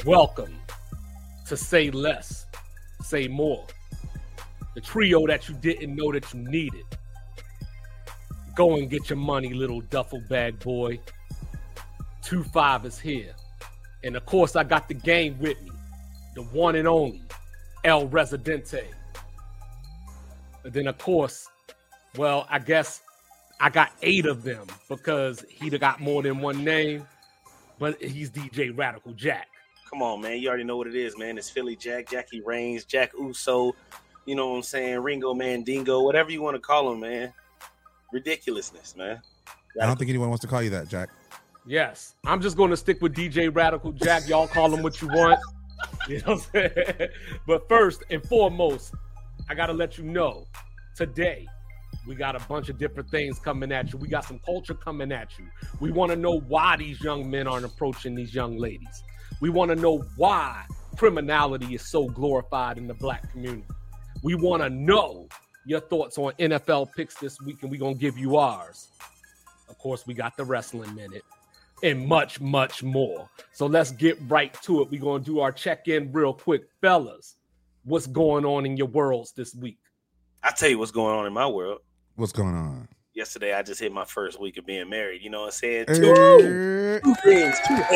Welcome to Say Less, Say More. The trio that you didn't know that you needed. Go and get your money, little duffel bag boy. 2-5 is here. And of course, I got the game with me. The one and only El Residente. And then, of course, well, I guess I got 8 of them because he'd have got more than one name. But he's DJ Radical Jack. Come on, man. You already know what it is, man. It's Philly Jack, Jackie Reigns, Jack Uso, you know what I'm saying, Ringo Mandingo, whatever you want to call him, man. Ridiculousness, man. I don't think anyone wants to call you that, Jack. Yes. I'm just going to stick with DJ Radical Jack. Y'all call him what you want. You know what I'm saying? But first and foremost, I got to let you know, today, we got a bunch of different things coming at you. We got some culture coming at you. We want to know why these young men aren't approaching these young ladies. We want to know why criminality is so glorified in the black community. We want to know your thoughts on NFL picks this week, and we're going to give you ours. Of course, we got the wrestling minute and much, much more. So let's get right to it. We're going to do our check-in real quick. Fellas, what's going on in your worlds this week? I'll tell you what's going on in my world. What's going on? Yesterday, I just hit my first week of being married. You know what I'm saying? Two things.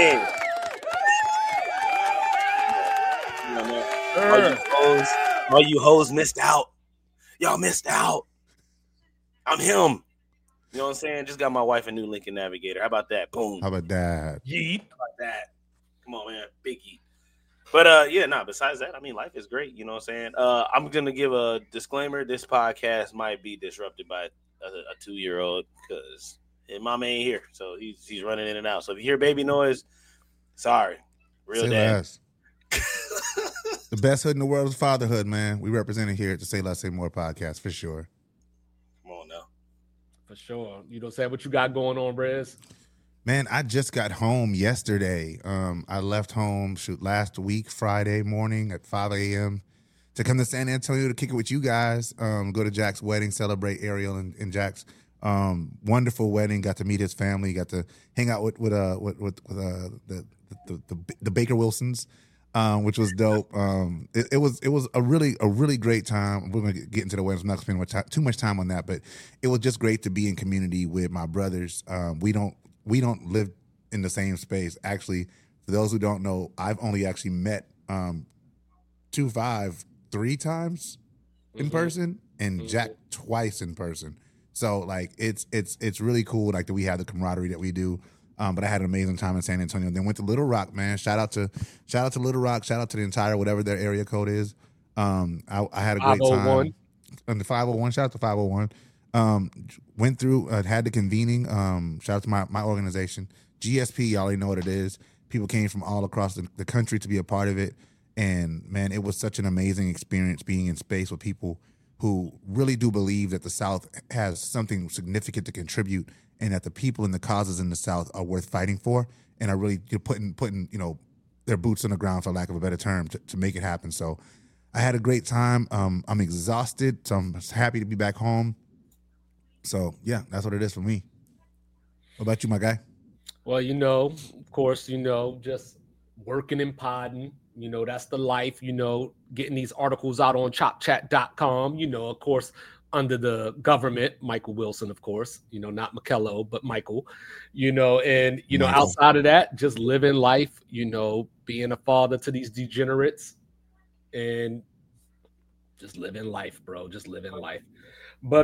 You know, man. All you hoes missed out. Y'all missed out. I'm him. You know what I'm saying? Just got my wife a new Lincoln Navigator. How about that? Boom. How about that? Yeet. How about that? Come on, man. Big yeet. But besides that, I mean, life is great. You know what I'm saying? I'm going to give a disclaimer. This podcast might be disrupted by a 2-year-old because his mama ain't here. So he's running in and out. So if you hear baby noise, sorry. Real Say dad. Less. The best hood in the world is fatherhood, man. We represent it here at the Say Less, Say More podcast for sure. Come on now. For sure. You know what I'm saying? What you got going on, Rez? Man, I just got home yesterday. I left home last week, Friday morning at 5 a.m. to come to San Antonio to kick it with you guys. Go to Jack's wedding, celebrate Ariel and Jack's wonderful wedding. Got to meet his family. Got to hang out with the Baker Wilsons, which was dope. It was a really great time. We're gonna get into the wedding. I'm not spending too much time on that, but it was just great to be in community with my brothers. We don't live in the same space. Actually, for those who don't know, I've only actually met 2-5 3 times in person and Jack twice in person. So like it's really cool like that we have the camaraderie that we do. But I had an amazing time in San Antonio. Then went to Little Rock, man. Shout out to Little Rock. Shout out to the entire whatever their area code is. I had a great time. And the 501. Shout out to 501. Went through, had the convening. Shout out to my organization, GSP. Y'all already know what it is. People came from all across the country to be a part of it. And man, it was such an amazing experience being in space with people who really do believe that the South has something significant to contribute and that the people and the causes in the South are worth fighting for and are really putting their boots on the ground, for lack of a better term, to make it happen. So I had a great time. I'm exhausted, so I'm happy to be back home. So, yeah, that's what it is for me. What about you, my guy? Well, of course, just working and podding. That's the life, getting these articles out on chopchat.com, of course, under the government, Michael Wilson, of course, not Michaelo, but Michael, and, Michael. Outside of that, just living life, being a father to these degenerates and just living life, bro, just living life. But,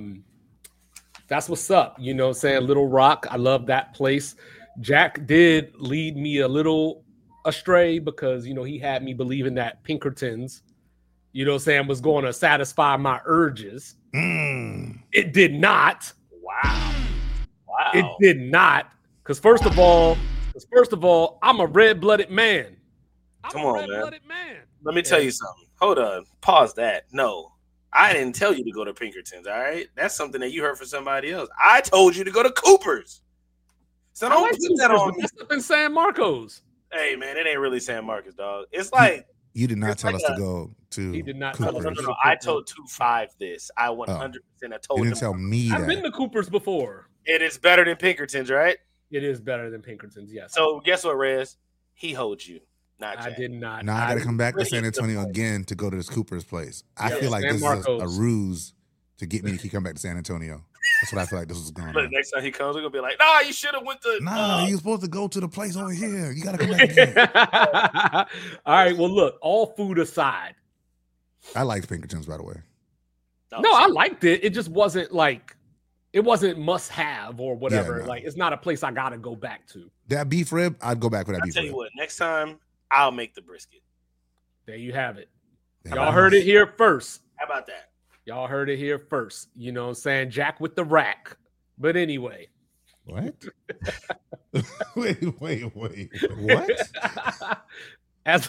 that's what's up, saying? Little Rock, I love that place. Jack did lead me a little astray because, he had me believing that Pinkertons, was going to satisfy my urges. It did not. Wow. It did not. Because first of all, I'm a red-blooded man. Come on, man. Let me tell you something. Hold on. Pause that. No. I didn't tell you to go to Pinkertons, all right? That's something that you heard from somebody else. I told you to go to Cooper's. So don't put that on me. That's up in San Marcos. Hey, man, it ain't really San Marcos, dog. It's like... You did not tell us to go to He did not Cooper's. tell us. No. I told 2-5 this. I 100% I told you him. didn't tell me that. I've been to Cooper's before. It is better than Pinkertons, right? It is better than Pinkertons, yes. So guess what, Rez? He holds you. Not I Jack. did not. Now I got to come back to San Antonio again to go to this Cooper's place. I feel like San this Marcos. is a ruse to get me to keep coming back to San Antonio. That's what I feel like this was going Look, on. next time he comes, we're gonna be like, nah, you should have went to. Nah, you supposed to go to the place over here. You got to come back again. All right. Well, look. All food aside. I liked Pinkertons, by the way. No, I liked it. It just wasn't like it wasn't must have or whatever. Yeah, no. Like it's not a place I gotta go back to. That beef rib, I'd go back for that I'll beef tell rib. you what, next time I'll make the brisket. There you have it. Yeah, Y'all heard it here first. How about that? Y'all heard it here first. You know what I'm saying? Jack with the rack. But anyway. What? wait. What? As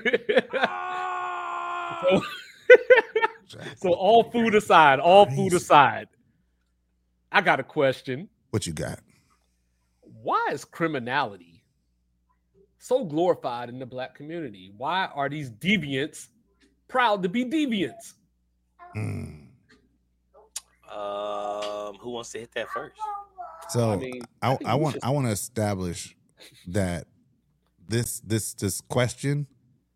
so all food aside, I got a question. What you got? Why is criminality so glorified in the black community? Why are these deviants proud to be deviants? Who wants to hit that first? So I mean, I want to establish that this question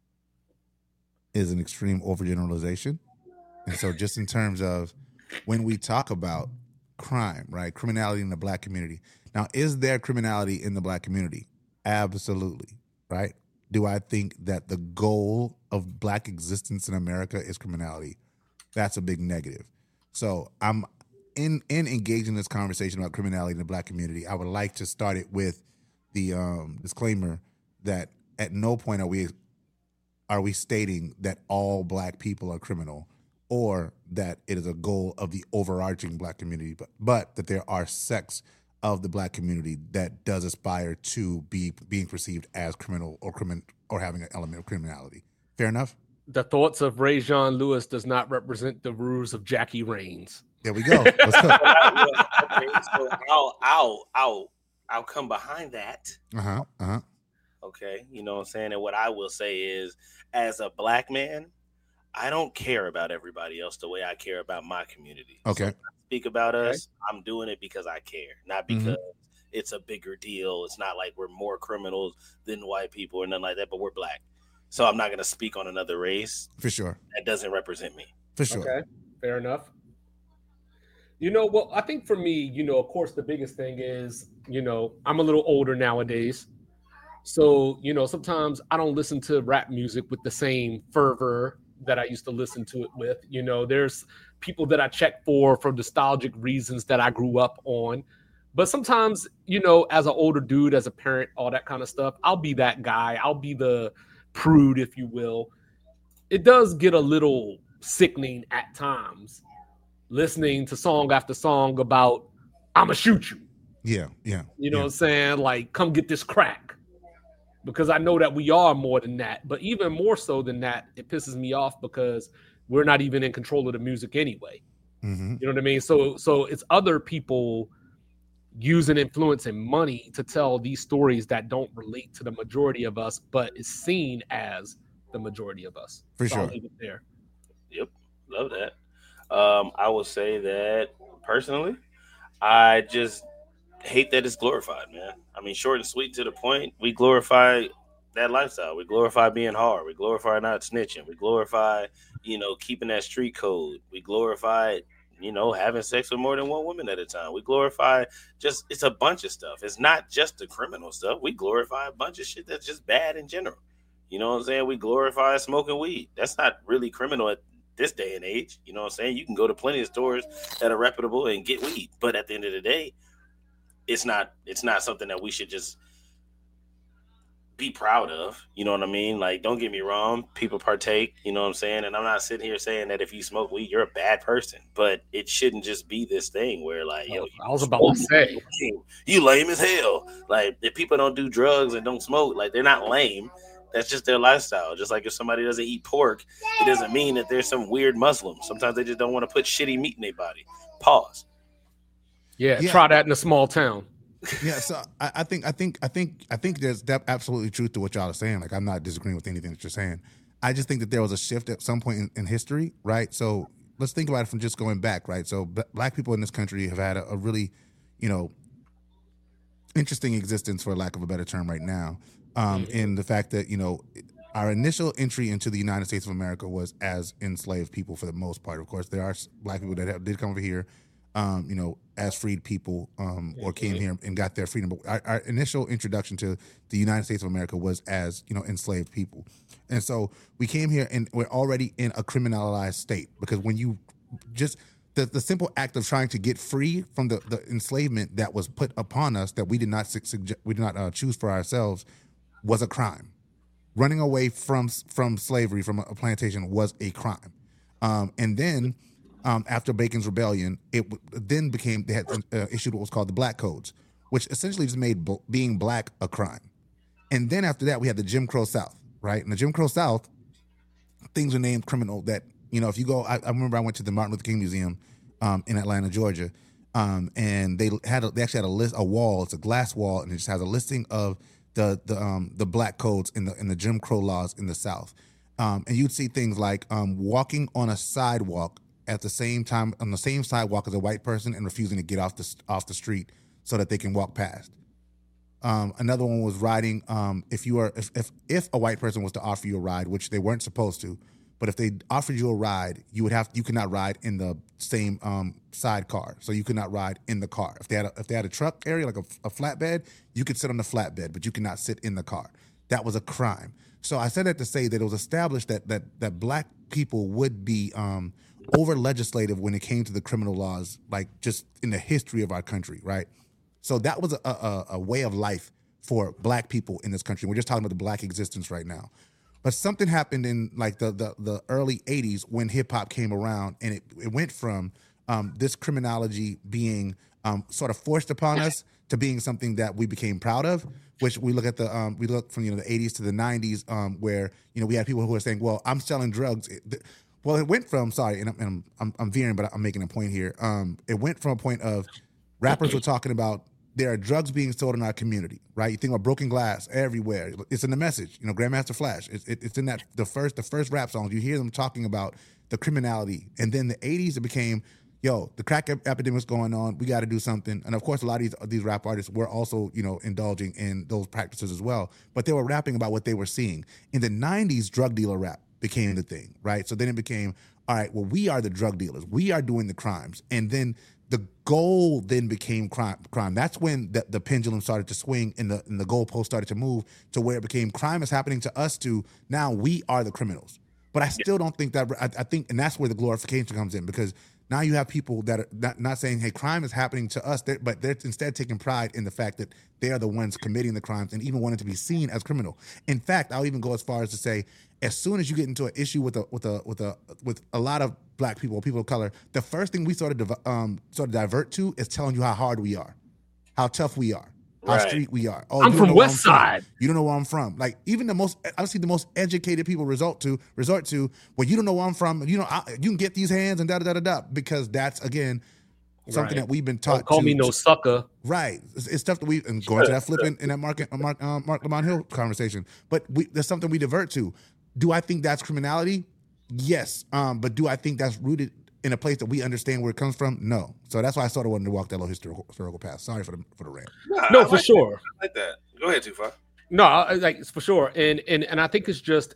is an extreme overgeneralization. And so just in terms of when we talk about crime, right? Criminality in the black community. Now, is there criminality in the black community? Absolutely, right? Do I think that the goal of black existence in America is criminality? That's a big negative. So I'm in engaging this conversation about criminality in the black community. I would like to start it with the disclaimer that at no point are we stating that all black people are criminal or that it is a goal of the overarching black community, but that there are sects of the black community that does aspire to being perceived as criminal or having an element of criminality. Fair enough? The thoughts of Ray Jean Lewis does not represent the rules of Jackie Raines. There we go. Let's go. Okay, so I'll come behind that. Okay, you know what I'm saying? And what I will say is, as a black man, I don't care about everybody else the way I care about my community. Okay. So when I speak about us, I'm doing it because I care, not because it's a bigger deal. It's not like we're more criminals than white people or nothing like that, but we're black. So I'm not going to speak on another race. For sure. That doesn't represent me. For sure. Okay, fair enough. You know, well, I think for me, you know, of course, the biggest thing is, you know, I'm a little older nowadays. So, you know, sometimes I don't listen to rap music with the same fervor that I used to listen to it with. You know, there's people that I check for nostalgic reasons that I grew up on. But sometimes, you know, as an older dude, as a parent, all that kind of stuff, I'll be that guy. I'll be the prude, if you will. It does get a little sickening at times listening to song after song about I'ma shoot you. Yeah. You know what I'm saying? Like, come get this crack. Because I know that we are more than that. But even more so than that, it pisses me off because we're not even in control of the music anyway. You know what I mean? So it's other people using influence and money to tell these stories that don't relate to the majority of us, but is seen as the majority of us. For So sure. I'll leave it there. Yep, love that. I will say that personally, I just hate that it's glorified, man. I mean, short and sweet to the point. We glorify that lifestyle. We glorify being hard. We glorify not snitching. We glorify, you know, keeping that street code. We glorify, you know, having sex with more than one woman at a time. We glorify it's a bunch of stuff. It's not just the criminal stuff. We glorify a bunch of shit that's just bad in general. You know what I'm saying? We glorify smoking weed. That's not really criminal at this day and age. You know what I'm saying? You can go to plenty of stores that are reputable and get weed. But at the end of the day, it's not something that we should just be proud of. You know what I mean? Like, don't get me wrong. People partake, you know what I'm saying? And I'm not sitting here saying that if you smoke weed, you're a bad person. But it shouldn't just be this thing where, like, yo, I was about to say, you lame as hell. Like, if people don't do drugs and don't smoke, like, they're not lame. That's just their lifestyle. Just like if somebody doesn't eat pork, it doesn't mean that they're some weird Muslim. Sometimes they just don't want to put shitty meat in their body. Pause. Yeah, try that in a small town. Yeah, so I think there's absolutely truth to what y'all are saying. Like, I'm not disagreeing with anything that you're saying. I just think that there was a shift at some point in history, right? So let's think about it from just going back, right? So black people in this country have had a really, you know, interesting existence, for lack of a better term, right now. In the fact that, you know, our initial entry into the United States of America was as enslaved people for the most part. Of course, there are black people that did come over here, as freed people, or came here and got their freedom. But our initial introduction to the United States of America was as, enslaved people. And so we came here and we're already in a criminalized state, because when you just the simple act of trying to get free from the enslavement that was put upon us, that we did not choose for ourselves, was a crime. Running away from slavery, from a plantation, was a crime. And then after Bacon's Rebellion, it then became, they had issued what was called the Black Codes, which essentially just made being black a crime. And then after that, we had the Jim Crow South, right? In the Jim Crow South, things are named criminal that, if you go, I remember I went to the Martin Luther King Museum in Atlanta, Georgia, and they actually had a wall. It's a glass wall, and it just has a listing of the Black Codes in the Jim Crow laws in the South. And you'd see things like walking on a sidewalk at the same time, on the same sidewalk as a white person, and refusing to get off the street so that they can walk past. Another one was riding. If a white person was to offer you a ride, which they weren't supposed to, but if they offered you a ride, you could not ride in the same sidecar. So you could not ride in the car. If they had a truck area, like a flatbed, you could sit on the flatbed, but you could not sit in the car. That was a crime. So I said that to say that it was established that black people would be over legislative when it came to the criminal laws, like just in the history of our country, right? So that was a way of life for black people in this country. We're just talking about the black existence right now. But something happened in like the early 80s when hip hop came around, and it went from this criminology being sort of forced upon us to being something that we became proud of. Which we look at we look from the 80s to the 90s, where we had people who were saying, "Well, I'm selling drugs." Well, it went from and I'm veering, but I'm making a point here. It went from a point of rappers were talking about there are drugs being sold in our community, right? You think about Broken Glass everywhere. It's in the message, Grandmaster Flash. It's in that the first rap songs. You hear them talking about the criminality, and then the 80s it became, the crack epidemic's going on. We got to do something. And of course, a lot of these rap artists were also, indulging in those practices as well. But they were rapping about what they were seeing. In the 90s, drug dealer rap became the thing, right? So then it became, all right, well, we are the drug dealers. We are doing the crimes. And then the goal then became crime. That's when the pendulum started to swing and the goalpost started to move to where it became crime is happening to us to now we are the criminals. But I still don't think that, I think, and that's where the glorification comes in, because now you have people that are not saying, hey, crime is happening to us, but they're instead taking pride in the fact that they are the ones committing the crimes and even wanting to be seen as criminal. In fact, I'll even go as far as to say, as soon as you get into an issue with a lot of black people, people of color, the first thing we sort of divert to is telling you how hard we are, how tough we are, how street we are. Oh, I'm from West Side. You don't know where I'm from. Like even the most educated people resort to, well, you don't know where I'm from. You can get these hands and da because that's again something that we've been taught. Don't call me no sucker. Right. It's stuff that we and going to that flipping in that Mark Lamont Hill conversation. But there's something we divert to. Do I think that's criminality? Yes. But do I think that's rooted in a place that we understand where it comes from? No. So that's why I sort of wanted to walk that little historical path. Sorry for the rant. No, for sure. I like that. Go ahead, Tufar. No, like for sure. And I think it's just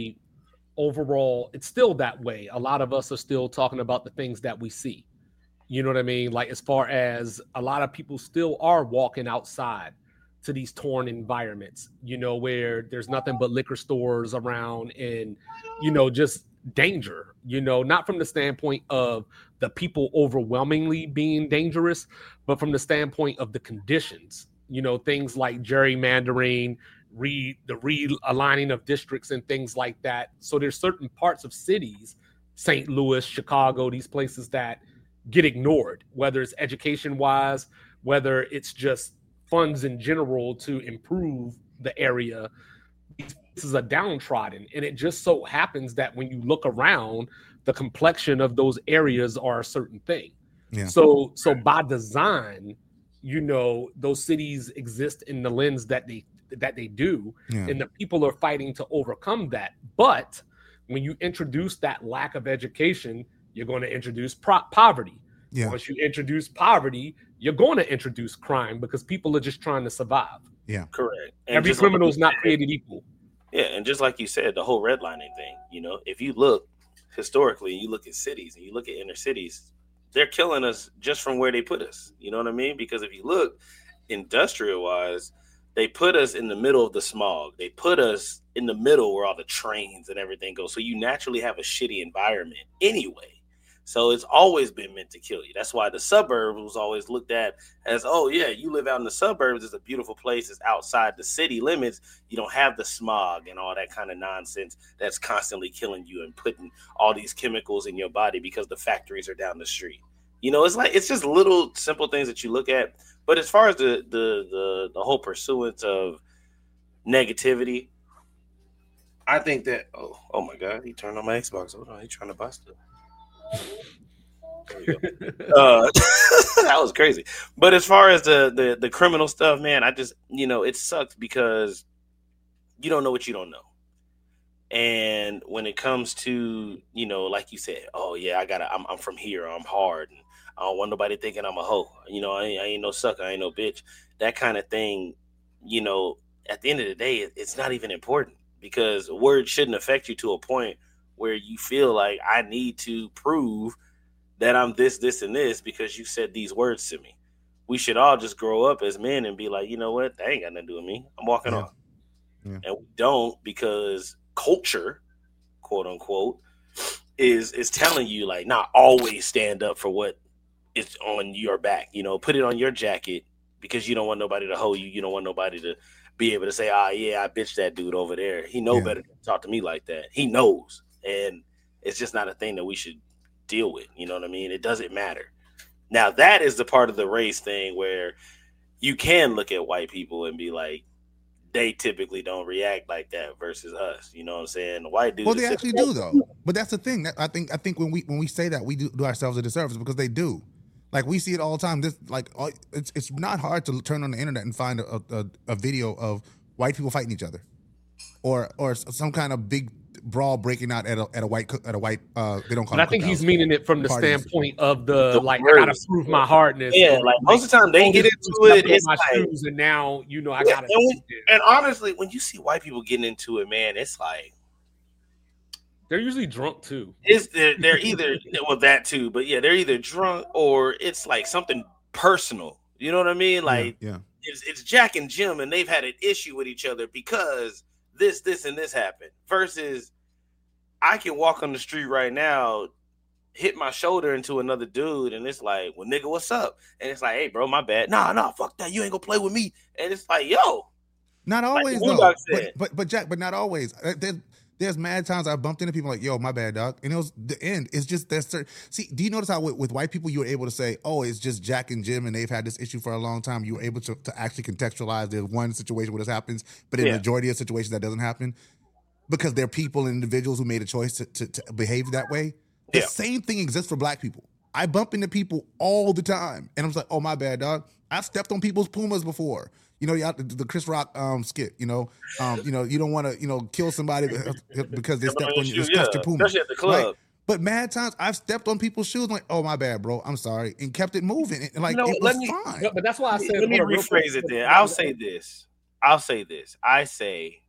overall, it's still that way. A lot of us are still talking about the things that we see. You know what I mean? Like as far as a lot of people still are walking outside to these torn environments, where there's nothing but liquor stores around and, just danger, not from the standpoint of the people overwhelmingly being dangerous, but from the standpoint of the conditions, things like gerrymandering, the realigning of districts and things like that. So there's certain parts of cities, St. Louis, Chicago, these places that get ignored, whether it's education wise, whether it's just funds in general to improve the area. This is a downtrodden, and it just so happens that when you look around, the complexion of those areas are a certain thing. Yeah. So by design, those cities exist in the lens that they do, and the people are fighting to overcome that. But when you introduce that lack of education, you're going to introduce poverty. Yeah. Once you introduce poverty, you're going to introduce crime because people are just trying to survive. Yeah, correct. And every criminal is not created equal. Yeah, and just like you said, the whole redlining thing, you know, if you look historically, you look at cities and you look at inner cities, they're killing us just from where they put us. You know what I mean? Because if you look industrial wise, they put us in the middle of the smog. They put us in the middle where all the trains and everything go. So you naturally have a shitty environment anyway. So it's always been meant to kill you. That's why the suburbs was always looked at as, oh yeah, you live out in the suburbs. It's a beautiful place. It's outside the city limits. You don't have the smog and all that kind of nonsense that's constantly killing you and putting all these chemicals in your body because the factories are down the street. You know, it's just little simple things that you look at. But as far as the whole pursuance of negativity, I think that oh my god, he turned on my Xbox. Hold on, he's trying to buy stuff. There you go. That was crazy. But as far as the criminal stuff, man, I just, you know, it sucks because you don't know what you don't know. And when it comes to, you know, like you said, oh yeah, I'm from here, I'm hard, and I don't want nobody thinking I'm a hoe. You know, I ain't no sucker, I ain't no bitch. That kind of thing, you know, at the end of the day, it's not even important because words shouldn't affect you to a point where you feel like I need to prove that I'm this, and this because you said these words to me. We should all just grow up as men and be like, you know what? That ain't got nothing to do with me. I'm walking off. Yeah. And we don't because culture, quote unquote, is telling you like, not always stand up for what is on your back. You know, put it on your jacket because you don't want nobody to hold you. You don't want nobody to be able to say, yeah, I bitched that dude over there. He know better than to talk to me like that. He knows. And it's just not a thing that we should deal with. You know what I mean? It doesn't matter. Now, that is the part of the race thing where you can look at white people and be like, they typically don't react like that versus us. You know what I'm saying? The white dudes. Well, they actually do though. But that's the thing. I think when we say that, we do ourselves a disservice because they do. Like we see it all the time. This it's not hard to turn on the internet and find a video of white people fighting each other, or some kind of big brawl breaking out at a white they don't call. But I think he's meaning it from the standpoint of the like I gotta prove my hardness. Yeah, like most of the time they get into it. It's my like, shoes, and now you know I gotta. And honestly, when you see white people getting into it, man, it's like they're usually drunk too. They're either that too, but yeah, they're either drunk or it's like something personal. You know what I mean? Like it's Jack and Jim, and they've had an issue with each other because this, and this happened. Versus, I can walk on the street right now, hit my shoulder into another dude, and it's like, well, nigga, what's up? And it's like, hey, bro, my bad. Nah, fuck that. You ain't gonna play with me. And it's like, yo. Not always, though. But Jack, but not always. There's mad times I bumped into people like, yo, my bad, dog. And it was the end. It's just there's certain. See, do you notice how with white people you were able to say, oh, it's just Jack and Jim and they've had this issue for a long time. You were able to actually contextualize there's one situation where this happens, but in the majority of situations that doesn't happen because they're people and individuals who made a choice to behave that way. The same thing exists for black people. I bump into people all the time. And I'm like, oh, my bad, dog. I've stepped on people's Pumas before. You know, the Chris Rock skit, you know, you don't want to, kill somebody because they stepped on your Puma. Especially at the club. Right? But mad times I've stepped on people's shoes like, oh, my bad, bro. I'm sorry. And kept it moving. And like, it was fine. But that's why I said. Let me rephrase it then. I'll say this. I say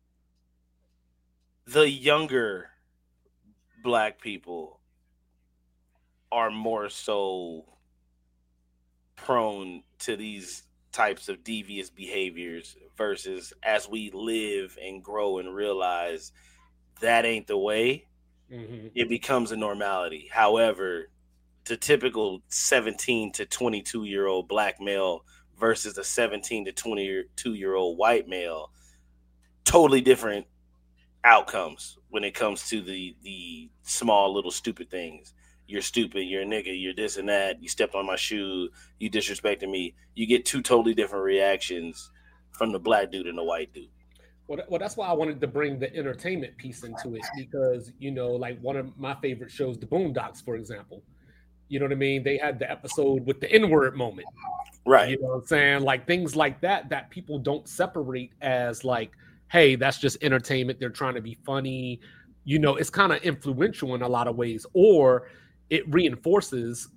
the younger black people are more so prone to these types of devious behaviors versus as we live and grow and realize that ain't the way, it becomes a normality. However, the typical 17 to 22-year-old black male versus a 17 to 22-year-old white male, totally different outcomes when it comes to the small little stupid things. You're stupid, you're a nigga, you're this and that, you stepped on my shoe, you disrespected me. You get two totally different reactions from the black dude and the white dude. Well, that's why I wanted to bring the entertainment piece into it because, like one of my favorite shows, The Boondocks, for example. You know what I mean? They had the episode with the N-word moment. Right. You know what I'm saying? Like things like that people don't separate as like, hey, that's just entertainment. They're trying to be funny. It's kind of influential in a lot of ways, or it reinforces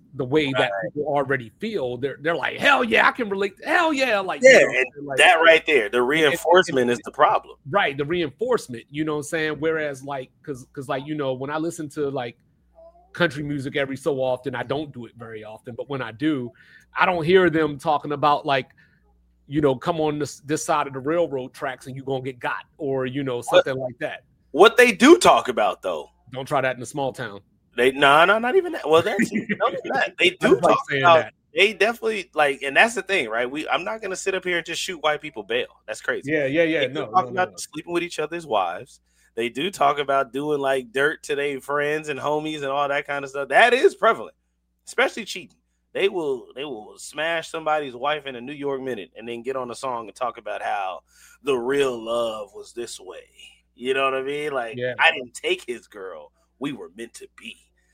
the way that people already feel. They're like, hell yeah, I can relate. Hell yeah, like yeah, you know, and like, that right there, the reinforcement is the problem. Right, the reinforcement. You know what I'm saying? Whereas like, because like you know, when I listen to like country music every so often, I don't do it very often, but when I do, I don't hear them talking about like, you know, come on this side of the railroad tracks and you're gonna get got, or you know, something like that. What they do talk about though, don't try that in a small town. They not even that. Well, that's that. They do talk about that. They definitely like, and that's the thing, right? I'm not gonna sit up here and just shoot white people bail. That's crazy. Yeah. They talk about sleeping with each other's wives. They do talk about doing like dirt to their friends and homies and all that kind of stuff. That is prevalent, especially cheating. They will smash somebody's wife in a New York minute and then get on a song and talk about how the real love was this way. You know what I mean? Like, I didn't take his girl. We were meant to be.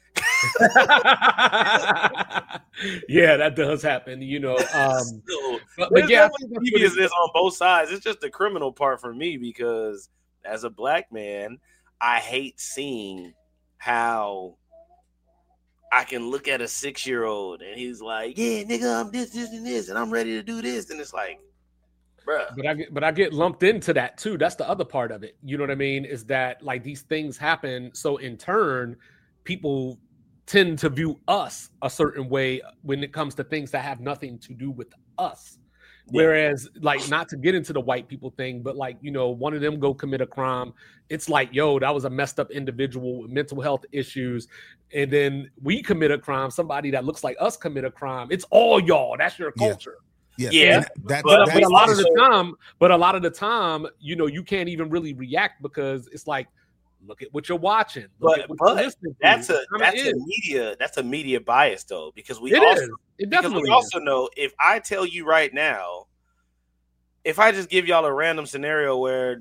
Yeah, that does happen, you know. But yeah, deviousness on both sides. It's just the criminal part for me because as a black man, I hate seeing how I can look at a 6-year-old and he's like, "Yeah, nigga, I'm this, and this, and I'm ready to do this," and it's like, bruh. But I get lumped into that too. That's the other part of it. You know what I mean? Is that like these things happen, so in turn, people tend to view us a certain way when it comes to things that have nothing to do with us. Whereas, like, not to get into the white people thing, but like, you know, one of them go commit a crime. It's like, yo, that was a messed up individual with mental health issues. And then we commit a crime. Somebody that looks like us commit a crime. It's all y'all. That's your culture. Yeah. But a lot of the time, you know, you can't even really react because it's like, look at what you're watching. But that's a media bias though, because we also know if I tell you right now, if I just give y'all a random scenario where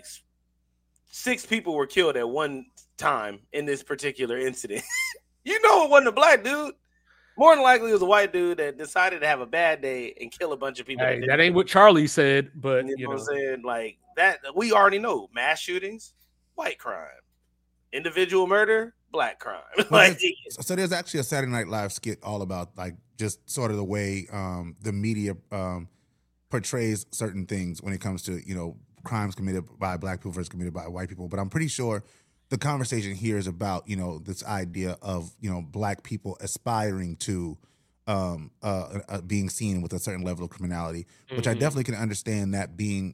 6 people were killed at one time in this particular incident, you know it wasn't a black dude. More than likely, it was a white dude that decided to have a bad day and kill a bunch of people. Hey, that ain't what Charlie said, but you know what I'm saying? Like that, we already know mass shootings. White crime, individual murder, black crime. Well, so there's actually a Saturday Night Live skit all about like just sort of the way the media portrays certain things when it comes to, you know, crimes committed by black people versus committed by white people. But I'm pretty sure the conversation here is about, you know, this idea of, you know, black people aspiring to being seen with a certain level of criminality, which I definitely can understand that being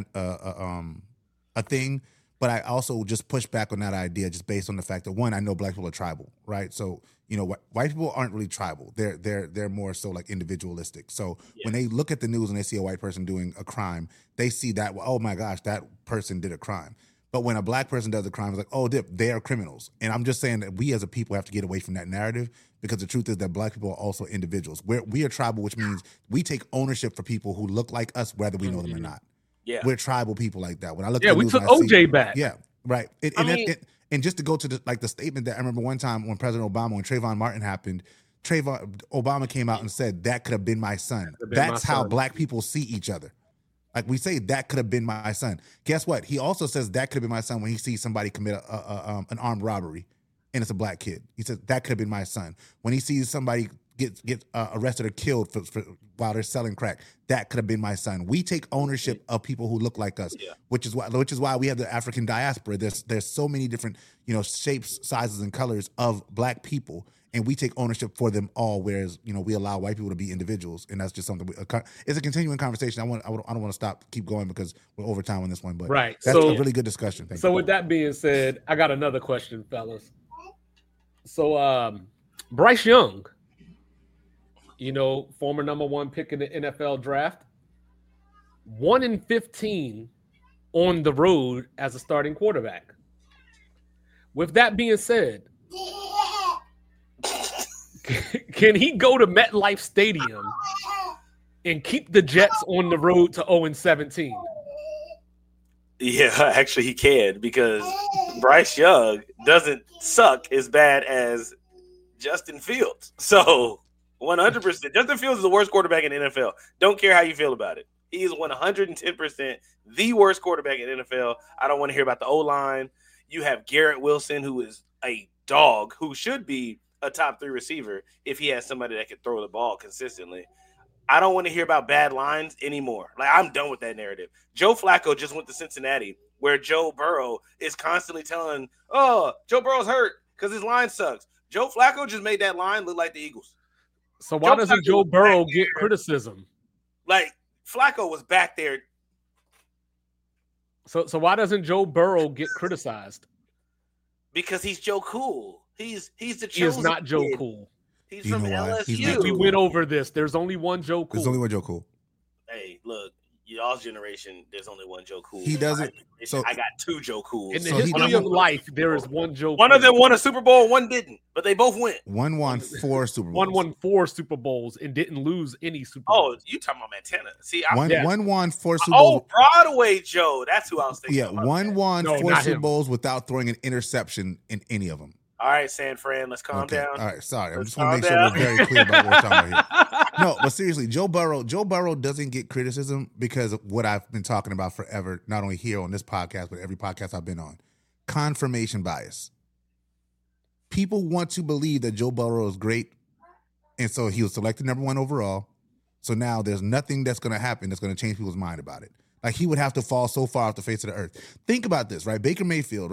a thing. But I also just push back on that idea just based on the fact that, one, I know black people are tribal, right? So, you know, white people aren't really tribal. They're more so like individualistic. So when they look at the news and they see a white person doing a crime, they see that, oh my gosh, that person did a crime. But when a black person does a crime, it's like, oh, they are criminals. And I'm just saying that we as a people have to get away from that narrative, because the truth is that black people are also individuals. We are tribal, which means we take ownership for people who look like us, whether we know them or not. Yeah, we're tribal people like that. When I look at the we news took OJ back. Yeah, right. And just to go to the statement that I remember one time when President Obama, when Trayvon Martin happened, Obama came out and said that could have been my son. That's how black people see each other. Like we say, that could have been my son. Guess what? He also says that could have been my son when he sees somebody commit an armed robbery, and it's a black kid. He says that could have been my son when he sees somebody get arrested or killed while they're selling crack. That could have been my son. We take ownership of people who look like us, which is why we have the African diaspora. There's so many different, you know, shapes, sizes, and colors of black people, and we take ownership for them all. Whereas, you know, we allow white people to be individuals, and that's just something. It's a continuing conversation. I don't want to keep going because we're over time on this one, but that's a really good discussion. Thank you. With that being said, I got another question, fellas. So, Bryce Young, you know, former #1 pick in the NFL draft, 1-15 on the road as a starting quarterback. With that being said, can he go to MetLife Stadium and keep the Jets on the road to 0-17? Yeah, actually he can, because Bryce Young doesn't suck as bad as Justin Fields. So 100%. Justin Fields is the worst quarterback in the NFL. Don't care how you feel about it. He is 110% the worst quarterback in the NFL. I don't want to hear about the O-line. You have Garrett Wilson, who is a dog, who should be a top 3 receiver if he has somebody that can throw the ball consistently. I don't want to hear about bad lines anymore. Like, I'm done with that narrative. Joe Flacco just went to Cincinnati, where Joe Burrow is constantly telling, oh, Joe Burrow's hurt because his line sucks. Joe Flacco just made that line look like the Eagles. So why doesn't Joe Burrow get criticism? Like, Flacco was back there. So why doesn't Joe Burrow get criticized? Because he's Joe Cool. He's the chosen He is not Joe kid. Cool. He's You from know why? He's not LSU. We went over this. There's only one Joe Cool. There's only one Joe Cool. Hey, look, y'all's generation, there's only one Joe Cool. He doesn't. So I got 2 Joe Cools. In the So he history of doesn't- life, there is one Joe One Cool. of them won a Super Bowl, one didn't, but they both went. One won 4 Super Bowls. One won 4 Super Bowls and didn't lose any Super Oh, Bowls. you talking about Montana? See, One won 4 Super Bowls. Broadway Joe. That's who I was thinking. Yeah, about. one won No, 4 not Super him. Bowls without throwing an interception in any of them. All right, San Fran, let's calm down. All right, sorry. I Let's just want to calm make sure down. we're very clear about what we're talking about here. No, but seriously, Joe Burrow doesn't get criticism because of what I've been talking about forever, not only here on this podcast, but every podcast I've been on. Confirmation bias. People want to believe that Joe Burrow is great, and so he was selected number 1 overall. So now there's nothing that's going to happen that's going to change people's mind about it. Like, he would have to fall so far off the face of the earth. Think about this, right? Baker Mayfield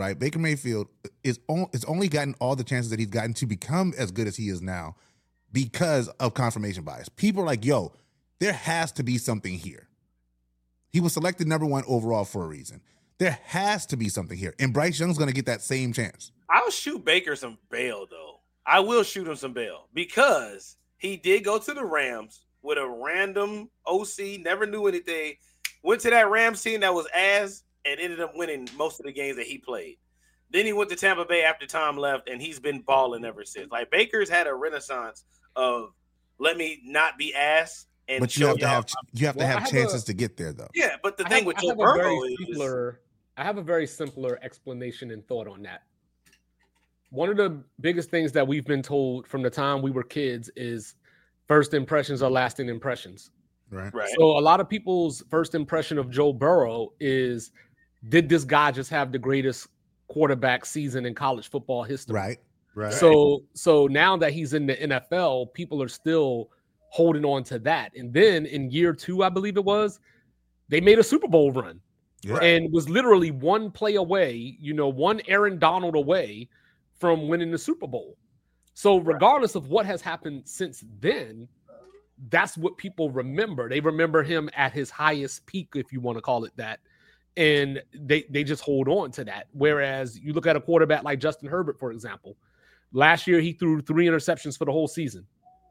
is only gotten all the chances that he's gotten to become as good as he is now because of confirmation bias. People are like, yo, there has to be something here. He was selected number 1 overall for a reason. There has to be something here. And Bryce Young's going to get that same chance. I'll shoot Baker some bail, though. I will shoot him some bail because he did go to the Rams with a random OC, never knew anything, went to that Rams team that was ass and ended up winning most of the games that he played. Then he went to Tampa Bay after Tom left, and he's been balling ever since. Like, Baker's had a renaissance of let me not be ass. And But you have to have Well, I have chances to get there, though. Yeah, but the I thing have- with I Joe have a Burrow very is simpler- I have a very simpler explanation and thought on that. One of the biggest things that we've been told from the time we were kids is first impressions are lasting impressions. Right. right. So a lot of people's first impression of Joe Burrow is, did this guy just have the greatest quarterback season in college football history? Right. So now that he's in the NFL, people are still holding on to that. And then in year 2, I believe it was, they made a Super Bowl run. Yeah. And was literally one play away, one Aaron Donald away from winning the Super Bowl. So regardless of what has happened since then, that's what people remember. They remember him at his highest peak, if you want to call it that. And they just hold on to that. Whereas you look at a quarterback like Justin Herbert, for example, last year he threw 3 interceptions for the whole season.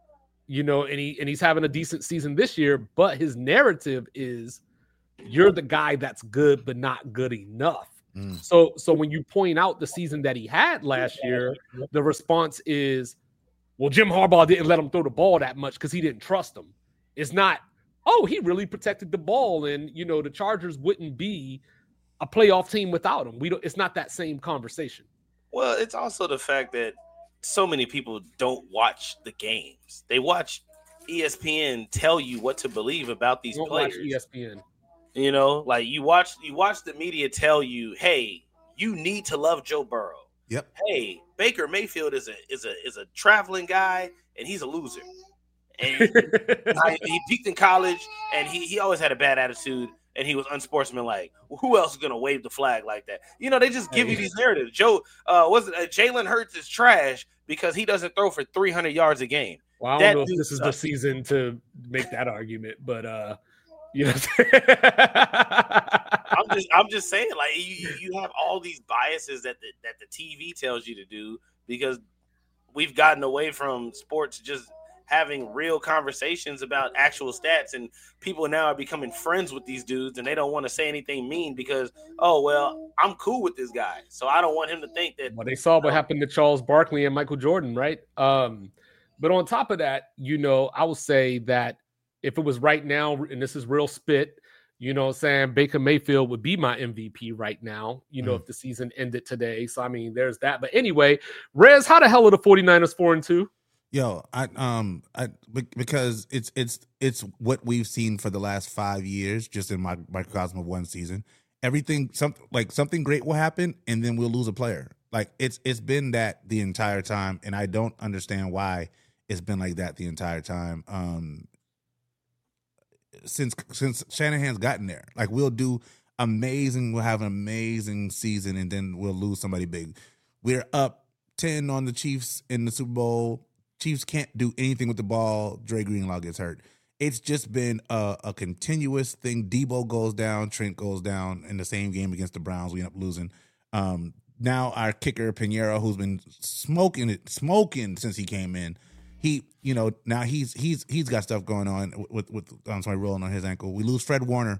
And he's having a decent season this year, but his narrative is, you're the guy that's good, but not good enough. So when you point out the season that he had last year, the response is, well, Jim Harbaugh didn't let him throw the ball that much because he didn't trust him. It's not, oh, he really protected the ball, and the Chargers wouldn't be a playoff team without him. It's not that same conversation. Well, it's also the fact that so many people don't watch the games. They watch ESPN tell you what to believe about these Don't players. watch ESPN. Like you watch the media tell you, hey, you need to love Joe Burrow. Yep. Hey, Baker Mayfield is a traveling guy and he's a loser. And he peaked in college and he always had a bad attitude and he was unsportsmanlike. Well, who else is gonna wave the flag like that? They just give you these narratives. Jalen Hurts is trash because he doesn't throw for 300 yards a game. Well, I don't know if this is the season to make that argument, but I'm just saying, like you have all these biases that the TV tells you to do because we've gotten away from sports just having real conversations about actual stats, and people now are becoming friends with these dudes and they don't want to say anything mean because, oh, well, I'm cool with this guy. So I don't want him to think that. Well, they saw what happened to Charles Barkley and Michael Jordan, right? But on top of that, I will say that if it was right now, and this is real spit, saying Baker Mayfield would be my MVP right now, if the season ended today. So, I mean, there's that. But anyway, Rez, how the hell are the 49ers 4-2? Yo, because it's what we've seen for the last 5 years, just in my microcosm of one season. Something great will happen, and then we'll lose a player. Like it's been that the entire time, and I don't understand why it's been like that the entire time. Since Shanahan's gotten there, like we'll have an amazing season, and then we'll lose somebody big. We're up 10 on the Chiefs in the Super Bowl. Chiefs can't do anything with the ball. Dre Greenlaw gets hurt. It's just been a continuous thing. Debo goes down, Trent goes down in the same game against the Browns. We end up losing. Now our kicker Pinheiro, who's been smoking since he came in, now he's got stuff going on with rolling on his ankle. We lose Fred Warner,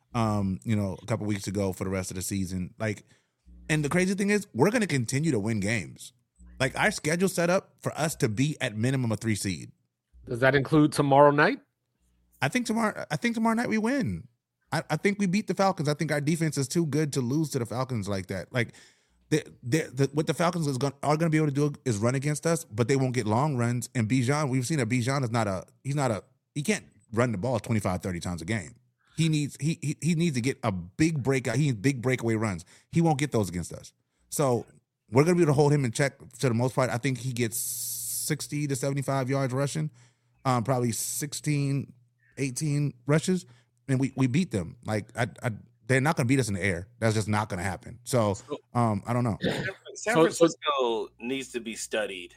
a couple weeks ago for the rest of the season. Like, and the crazy thing is, we're going to continue to win games. Like our schedule set up for us to be at minimum a 3 seed. Does that include tomorrow night? I think tomorrow night we win. I think we beat the Falcons. I think our defense is too good to lose to the Falcons like that. Like what the Falcons are going to be able to do is run against us, but they won't get long runs. And Bijan, we've seen that Bijan he can't run the ball 25, 30 times a game. He needs to get a big breakout. He needs big breakaway runs. He won't get those against us. So we're going to be able to hold him in check for the most part. I think he gets 60 to 75 yards rushing, probably 16, 18 rushes, and we beat them. Like they're not going to beat us in the air. That's just not going to happen. So I don't know. San Francisco needs to be studied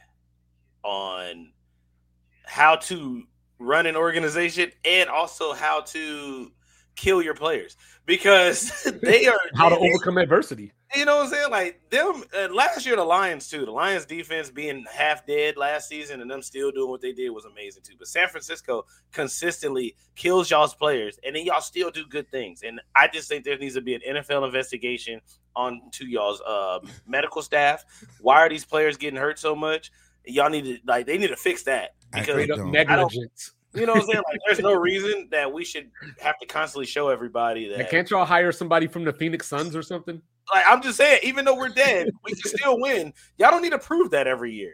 on how to run an organization and also how to kill your players, because they are how to overcome adversity. You know what I'm saying? Like them last year, the Lions too. The Lions defense being half dead last season and them still doing what they did was amazing too. But San Francisco consistently kills y'all's players, and then y'all still do good things. And I just think there needs to be an NFL investigation onto y'all's medical staff. Why are these players getting hurt so much? Y'all need to they need to fix that, because negligence. You know what I'm saying? Like, there's no reason that we should have to constantly show everybody that. Can't y'all hire somebody from the Phoenix Suns or something? Like, I'm just saying, even though we're dead, we can still win. Y'all don't need to prove that every year.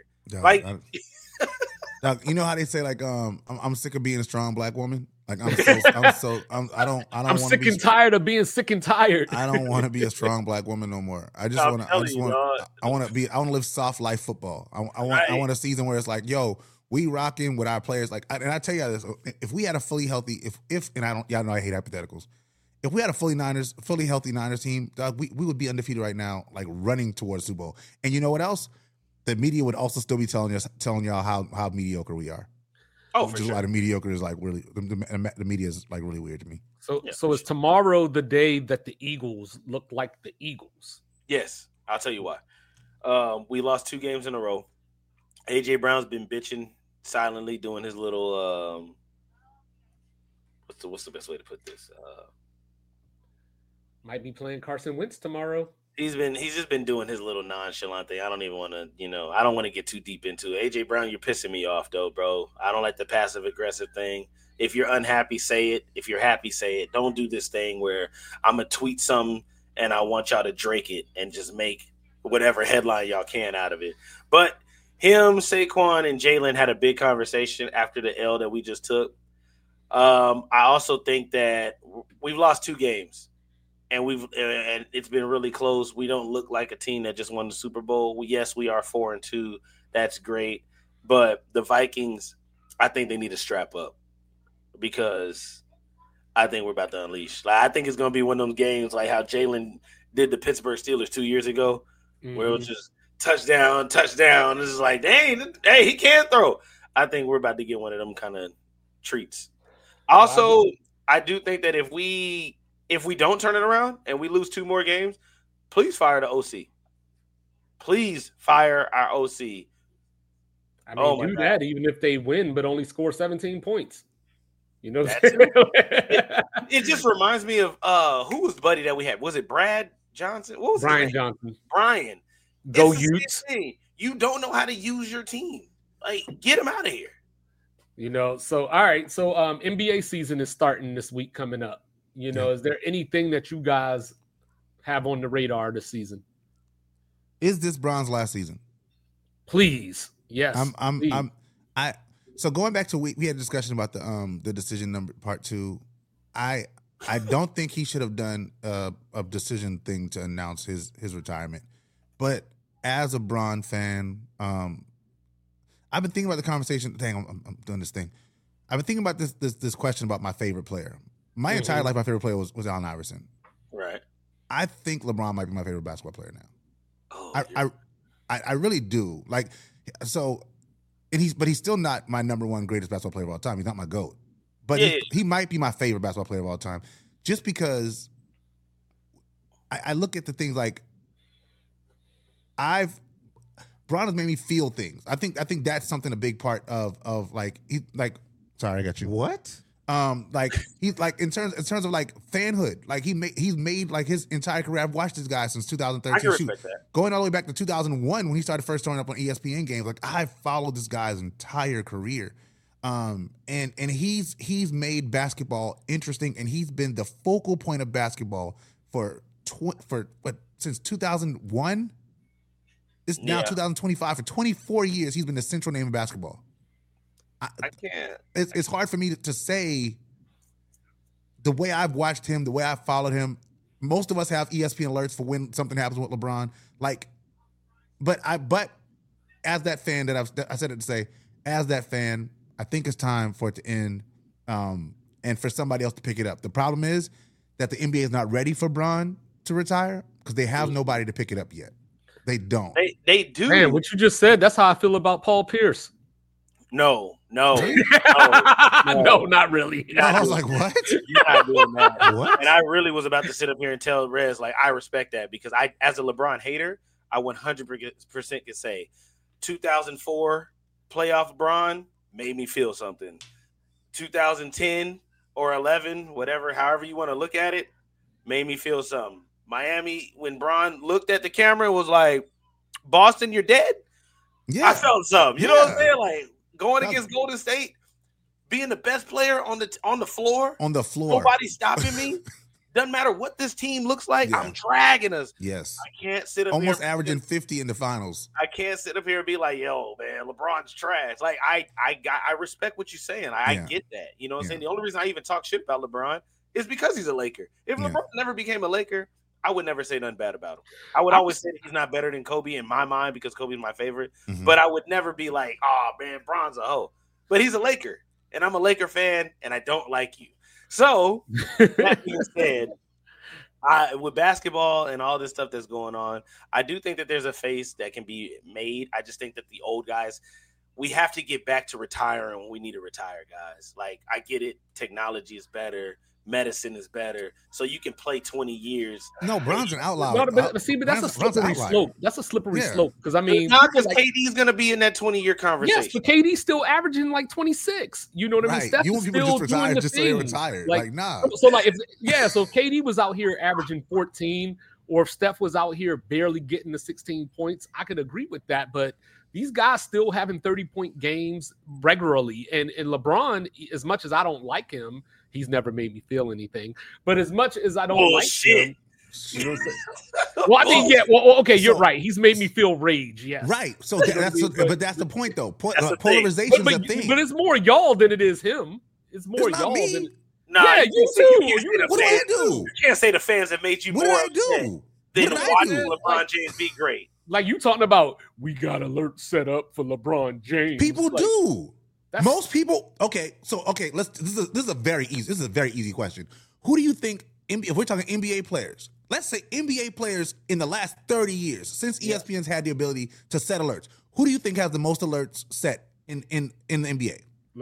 You know how they say, like, I'm sick of being a strong black woman. Like I'm sick and tired of being sick and tired. I don't want to be a strong black woman no more. I want to live soft life football. I want a season where it's like, yo, we rocking with our players. Like, and I tell you this: if we had a fully healthy, y'all know I hate hypotheticals. If we had a fully healthy Niners team, dog, we would be undefeated right now, like running towards Super Bowl. And you know what else? The media would also still be telling y'all how mediocre we are. Oh, for sure. A lot of mediocre is like really the media is like really weird to me. So is tomorrow the day that the Eagles look like the Eagles? Yes, I'll tell you why. We lost 2 games in a row. AJ Brown's been bitching silently, doing his little what's the best way to put this? Might be playing Carson Wentz tomorrow. He's just been doing his little nonchalant thing. I don't even want to, I don't want to get too deep into it. AJ Brown, you're pissing me off though, bro. I don't like the passive aggressive thing. If you're unhappy, say it. If you're happy, say it. Don't do this thing where I'm gonna tweet something and I want y'all to Drake it and just make whatever headline y'all can out of it. But him, Saquon, and Jalen had a big conversation after the L that we just took. I also think that we've lost 2 games. And it's been really close. We don't look like a team that just won the Super Bowl. Yes, we are 4-2. That's great. But the Vikings, I think they need to strap up, because I think we're about to unleash. Like, I think it's going to be one of those games like how Jalen did the Pittsburgh Steelers 2 years ago, where it was just touchdown. It's just like, dang, hey, he can throw. I think we're about to get one of them kind of treats. Also, I do think that if we don't turn it around and we lose 2 more games, please fire the OC. Please fire our OC. I mean, do that even if they win, but only score 17 points. You know what I'm saying? It just reminds me of who was the buddy that we had? Was it Brad Johnson? What was Brian Johnson? Brian. Go Utes. You don't know how to use your team. Like, get him out of here. So all right. So NBA season is starting this week coming up. Is there anything that you guys have on the radar this season? Is this Bron's last season? Please. Yes. So going back to we had a discussion about the decision number part 2. I don't think he should have done a decision thing to announce his retirement. But as a Bron fan, I've been thinking about the conversation. Dang, I'm doing this thing. I've been thinking about this question about my favorite player. My entire life, my favorite player was Allen Iverson. Right. I think LeBron might be my favorite basketball player now. Oh, I really do. Like, so, and he's still not my number one greatest basketball player of all time. He's not my GOAT. But he might be my favorite basketball player of all time, just because I look at the things like Bron has made me feel things. I think that's something a big part of sorry, I got you. What? Like he's like in terms of like fanhood, like he's made like his entire career. I've watched this guy since 2013. I can respect that. Going all the way back to 2001 when he started first showing up on ESPN games. Like I've followed this guy's entire career. And he's made basketball interesting, and he's been the focal point of basketball since 2001. It's now 2025. For 24 years, he's been the central name of basketball. I can't. It's hard for me to say the way I've watched him, the way I've followed him. Most of us have ESPN alerts for when something happens with LeBron. Like, but as that fan I said it to say, as that fan, I think it's time for it to end, and for somebody else to pick it up. The problem is that the NBA is not ready for Bron to retire because they have nobody to pick it up yet. They don't. They do. Man, what you just said, that's how I feel about Paul Pierce. No, No, not really. I was like, what? You're not doing that. What? And I really was about to sit up here and tell Rez, like, I respect that because I, as a LeBron hater, I 100% could say 2004 playoff LeBron made me feel something. 2010 or 11, whatever, however you want to look at it, made me feel something. Miami, when Bron looked at the camera, was like, Boston, you're dead? Yeah. I felt something. You know what I'm saying? Like, going against Golden State, being the best player on the floor. On the floor. Nobody's stopping me. Doesn't matter what this team looks like. Yeah. I'm dragging us. Yes. I can't sit up almost here. Averaging 50 in the finals. I can't sit up here and be like, yo, man, LeBron's trash. Like, I respect what you're saying. I get that. You know what I'm saying? The only reason I even talk shit about LeBron is because he's a Laker. If LeBron never became a Laker, I would never say nothing bad about him. I would always say he's not better than Kobe in my mind because Kobe's my favorite. Mm-hmm. But I would never be like, oh, man, Bron's a hoe. But he's a Laker, and I'm a Laker fan, and I don't like you. So, that being said, with basketball and all this stuff that's going on, I do think that there's a face that can be made. I just think that the old guys, we have to get back to retiring when we need to retire, guys. Like, I get it. Technology is better. Medicine is better. So you can play 20 years. No, Bron's an outlier. No, but that's a slippery slope. That's a slippery slope. Because, I mean. Not because KD's going to be in that 20-year conversation. Yes, but KD's still averaging like 26. You know what I mean? Steph you want people to just retire just so they retire. Like, nah. So, like, so if KD was out here averaging 14, or if Steph was out here barely getting the 16 points, I could agree with that. But these guys still having 30-point games regularly. And LeBron, as much as I don't like him, he's never made me feel anything. But as much as I don't like him, you know what I'm saying? Well, I mean, okay, you're right. He's made me feel rage. Yes, right. So but that's the point, though. Polarization is a thing. But it's more y'all than it is him. It's more y'all than. Nah, you too. What do I do? You can't say the fans that made you more upset than watching LeBron James be great. Like you talking about, we got alerts set up for LeBron James. People do. Most people. Okay, this is a very easy question. Who do you think? If we're talking NBA players, let's say NBA players in the last 30 years since ESPN's had the ability to set alerts. Who do you think has the most alerts set in the NBA?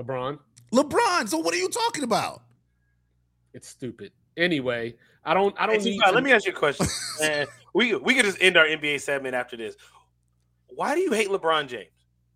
LeBron. So what are you talking about? It's stupid. Anyway, I don't need. Let me ask you a question. Man, we could just end our NBA segment after this. Why do you hate LeBron James?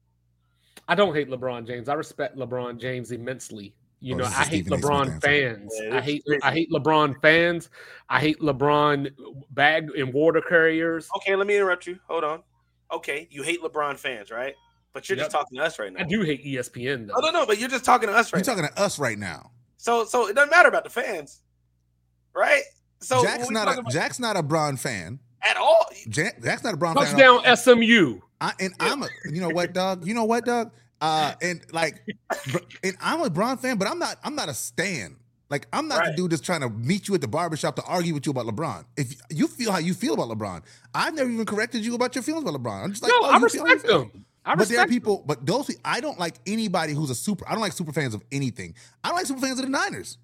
I don't hate LeBron James. I respect LeBron James immensely. You know, I hate LeBron fans. I hate LeBron fans. I hate LeBron bag and water carriers. Okay, let me interrupt you. Hold on. Okay, you hate LeBron fans, right? But you're just talking to us right now. I do hate ESPN, though. Oh, no, but you're just talking to us right now. You're talking to us right now. So it doesn't matter about the fans, right? So Jack's not a Bron fan at all. Jack's not a Bron fan. Touchdown SMU. You know what, Doug? and I'm a Bron fan, but I'm not a stan. Like, I'm not the dude that's trying to meet you at the barbershop to argue with you about LeBron. If you feel how you feel about LeBron, I've never even corrected you about your feelings about LeBron. I'm just like, I respect them. But there are people, but those, I don't like anybody who's I don't like super fans of anything. I don't like super fans of the Niners.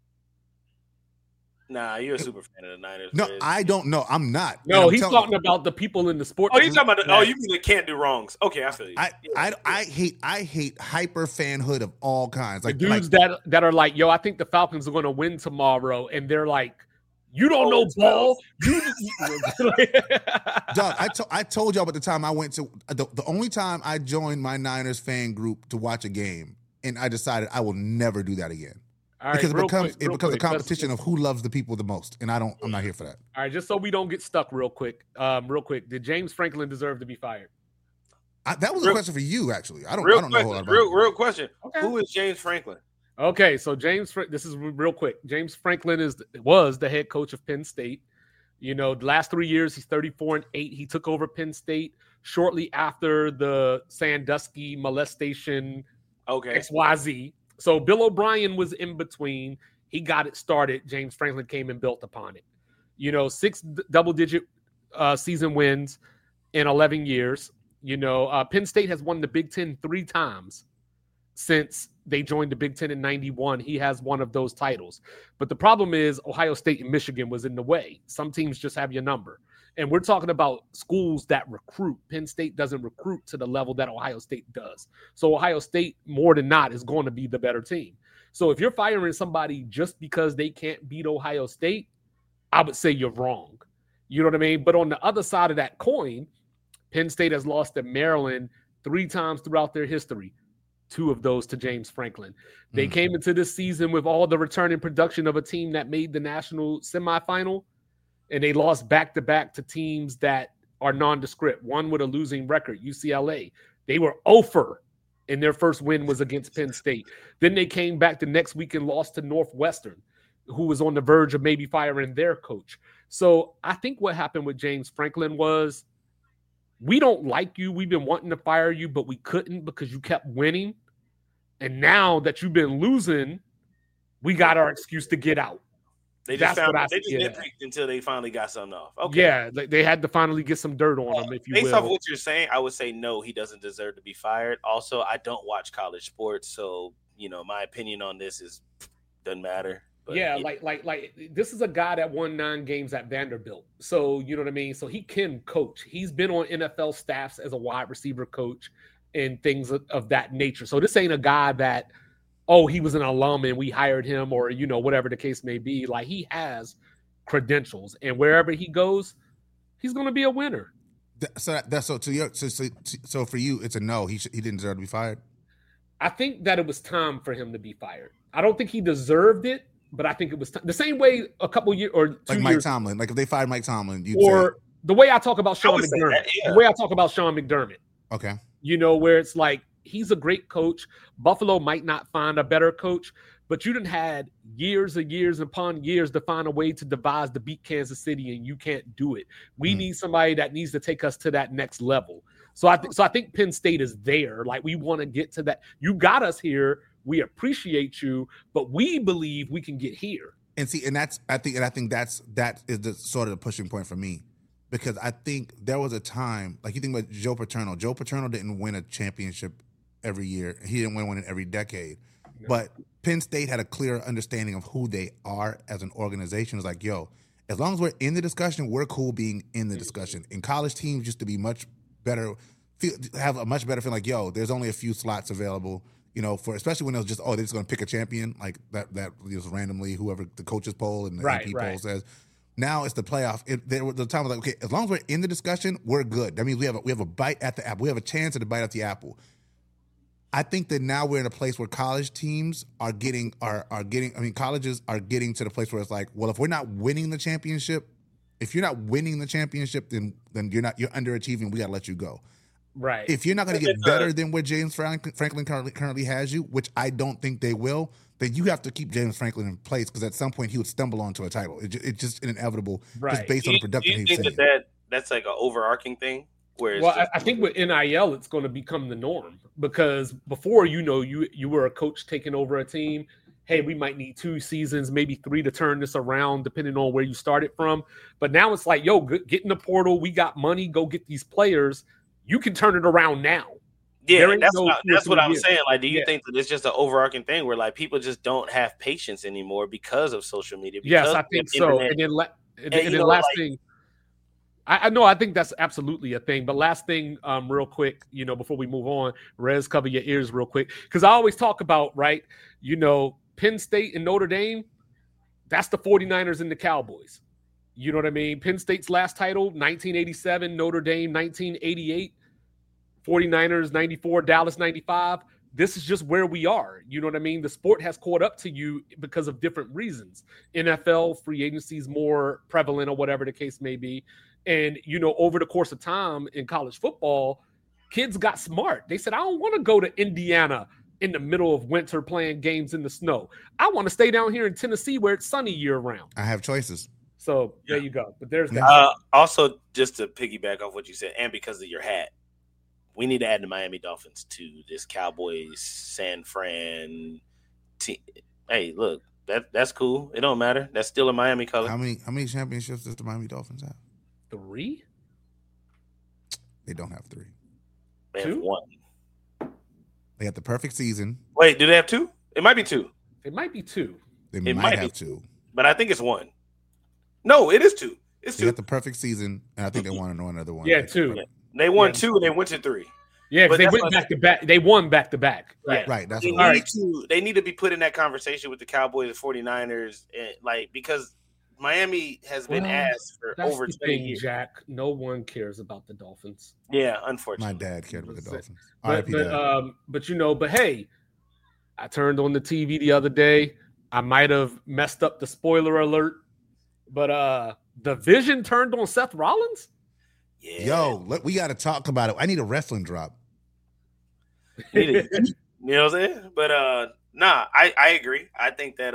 Nah, you're a super fan of the Niners. No, I don't know. I'm not. No, he's talking about the people in the sport. Oh, you talking about? You mean they can't do wrongs? Okay, I feel you. I hate hyper fanhood of all kinds. Like the dudes that are like, yo, I think the Falcons are going to win tomorrow, and they're like, you don't know ball. Dog, I told y'all about the time I went to the only time I joined my Niners fan group to watch a game, and I decided I will never do that again. All because right, it becomes a competition of who loves the people the most, and I'm not here for that. All right, just so we don't get stuck real quick, did James Franklin deserve to be fired? That was a question for you, actually. I don't know a whole lot about real question. Okay. Who is James Franklin? Okay, so this is real quick. James Franklin was the head coach of Penn State. You know, the last 3 years, he's 34-8. He took over Penn State shortly after the Sandusky molestation. Okay, XYZ. So Bill O'Brien was in between. He got it started. James Franklin came and built upon it. You know, 6 double-digit season wins in 11 years. You know, Penn State has won the Big Ten 3 times since they joined the Big Ten in 91. He has one of those titles. But the problem is Ohio State and Michigan was in the way. Some teams just have your number. And we're talking about schools that recruit. Penn State doesn't recruit to the level that Ohio State does. So Ohio State, more than not, is going to be the better team. So if you're firing somebody just because they can't beat Ohio State, I would say you're wrong. You know what I mean? But on the other side of that coin, Penn State has lost to Maryland 3 times throughout their history. 2 of those to James Franklin. They came into this season with all the returning production of a team that made the national semifinal, and they lost back-to-back to teams that are nondescript. One with a losing record, UCLA. They were 0-for, and their first win was against Penn State. Then they came back the next week and lost to Northwestern, who was on the verge of maybe firing their coach. So I think what happened with James Franklin was, we don't like you. We've been wanting to fire you, but we couldn't because you kept winning. And now that you've been losing, we got our excuse to get out. They just nitpicked until they finally got something off. Okay. Yeah, they had to finally get some dirt on him, if you will. Based off what you're saying, I would say no, he doesn't deserve to be fired. Also, I don't watch college sports, so my opinion on this doesn't matter. But, yeah, like this is a guy that won 9 games at Vanderbilt. So you know what I mean? So he can coach. He's been on NFL staffs as a wide receiver coach and things of that nature. So this ain't a guy that, he was an alum and we hired him, or whatever the case may be. Like, he has credentials, and wherever he goes, he's going to be a winner. So for you, it's a no. He didn't deserve to be fired. I think that it was time for him to be fired. I don't think he deserved it, but I think it was the same way a couple years or 2 years. Like Mike Tomlin. Like if they fired Mike Tomlin, the way I talk about Sean McDermott. The way I talk about Sean McDermott. Okay. Where it's like, he's a great coach. Buffalo might not find a better coach, but you done had years and years upon years to find a way to devise to beat Kansas City, and you can't do it. We need somebody that needs to take us to that next level. So I think Penn State is there. Like, we want to get to that. You got us here. We appreciate you, but we believe we can get here. And see, I think that is the sort of the pushing point for me. Because I think there was a time, like you think about Joe Paterno. Joe Paterno didn't win a championship every year. He didn't win one in every decade. No. But Penn State had a clear understanding of who they are as an organization. It's like, as long as we're in the discussion, we're cool being in the discussion. And college teams used to be much better, have a much better feeling like, there's only a few slots available, for especially when it was just, they're just going to pick a champion, like that just randomly, whoever the coaches poll and the AP poll says. Now it's the playoff. The time was like, okay, as long as we're in the discussion, we're good. That means we have a bite at the apple. We have a chance at a bite at the apple. I think that now we're in a place where college teams are getting. Colleges are getting to the place where it's like, well, if we're not winning the championship, then you're underachieving. We got to let you go. Right. If you're not going to get better than where James Franklin currently has you, which I don't think they will, then you have to keep James Franklin in place, because at some point he would stumble onto a title. It's just inevitable, just based on the production he's saying. That's like an overarching thing? I think with NIL, it's going to become the norm, because before, you were a coach taking over a team, hey, we might need 2 seasons, maybe 3 to turn this around, depending on where you started from. But now it's like, yo, get in the portal. We got money. Go get these players. You can turn it around now. Yeah, that's what I'm saying. Like, do you think that it's just an overarching thing where like people just don't have patience anymore because of social media? Yes, I think so. And then last thing, I know, I think that's absolutely a thing. But last thing, real quick, before we move on, Rez, cover your ears real quick, because I always talk about, right, Penn State and Notre Dame, that's the 49ers and the Cowboys. You know what I mean? Penn State's last title, 1987, Notre Dame, 1988. 49ers 94, Dallas 95. This is just where we are. You know what I mean? The sport has caught up to you because of different reasons. NFL, free agency is more prevalent or whatever the case may be. And, over the course of time in college football, kids got smart. They said, I don't want to go to Indiana in the middle of winter playing games in the snow. I want to stay down here in Tennessee where it's sunny year round. I have choices. So there you go. But there's that. Also, just to piggyback off what you said, and because of your hat, we need to add the Miami Dolphins to this Cowboys San Fran team. Hey, look, that's cool. It don't matter. That's still a Miami color. How many championships does the Miami Dolphins have? 3? They don't have 3. They have 1. They had the perfect season. Wait, do they have 2? It might be 2. It might be 2. They might have 2. But I think it's 1. No, it is 2. It's 2. They got the perfect season, and I think they want to know another one. Yeah, 2. Yeah. They won 2 and they went to 3. Yeah, because they went back to back. They won back to back. Right. That's they need to be put in that conversation with the Cowboys and 49ers, and because Miami has been asked for over 20 years. Jack, no one cares about the Dolphins. Yeah, unfortunately. My dad cared about the Dolphins. But hey, I turned on the TV the other day. I might have messed up the spoiler alert, but the Vision turned on Seth Rollins. Yeah. Yo, we got to talk about it. I need a wrestling drop. You know what I'm saying? But I agree. I think that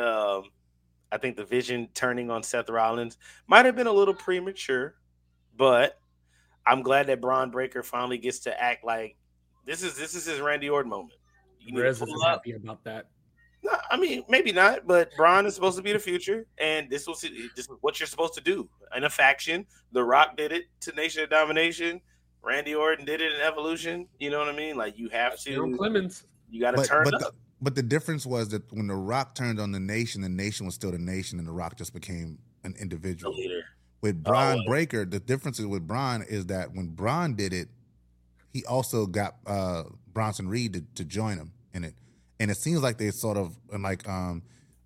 I think the Vision turning on Seth Rollins might have been a little premature, but I'm glad that Braun Breaker finally gets to act like this is his Randy Orton moment. Rez is happy about that. No, I mean, maybe not, but Braun is supposed to be the future, and this is what you're supposed to do in a faction. The Rock did it to Nation of Domination. Randy Orton did it in Evolution. You know what I mean? Like, you have to. Clemens. You got to turn up. But the difference was that when The Rock turned on the Nation was still the Nation, and The Rock just became an individual. The leader. With Braun Breaker, the difference with Braun is that when Braun did it, he also got Bronson Reed to join him in it. And it seems like they sort of Paul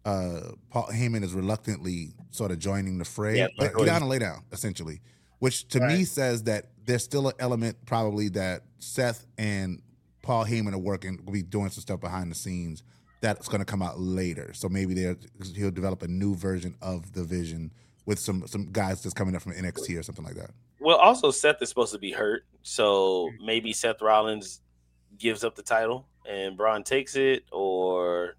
Heyman is reluctantly sort of joining the fray. Yeah, get down and lay down, essentially. Which to me says that there's still an element probably that Seth and Paul Heyman will be doing some stuff behind the scenes that's going to come out later. So maybe he'll develop a new version of the Vision with some guys that's coming up from NXT or something like that. Well, also Seth is supposed to be hurt, so maybe Seth Rollins gives up the title and Braun takes it, or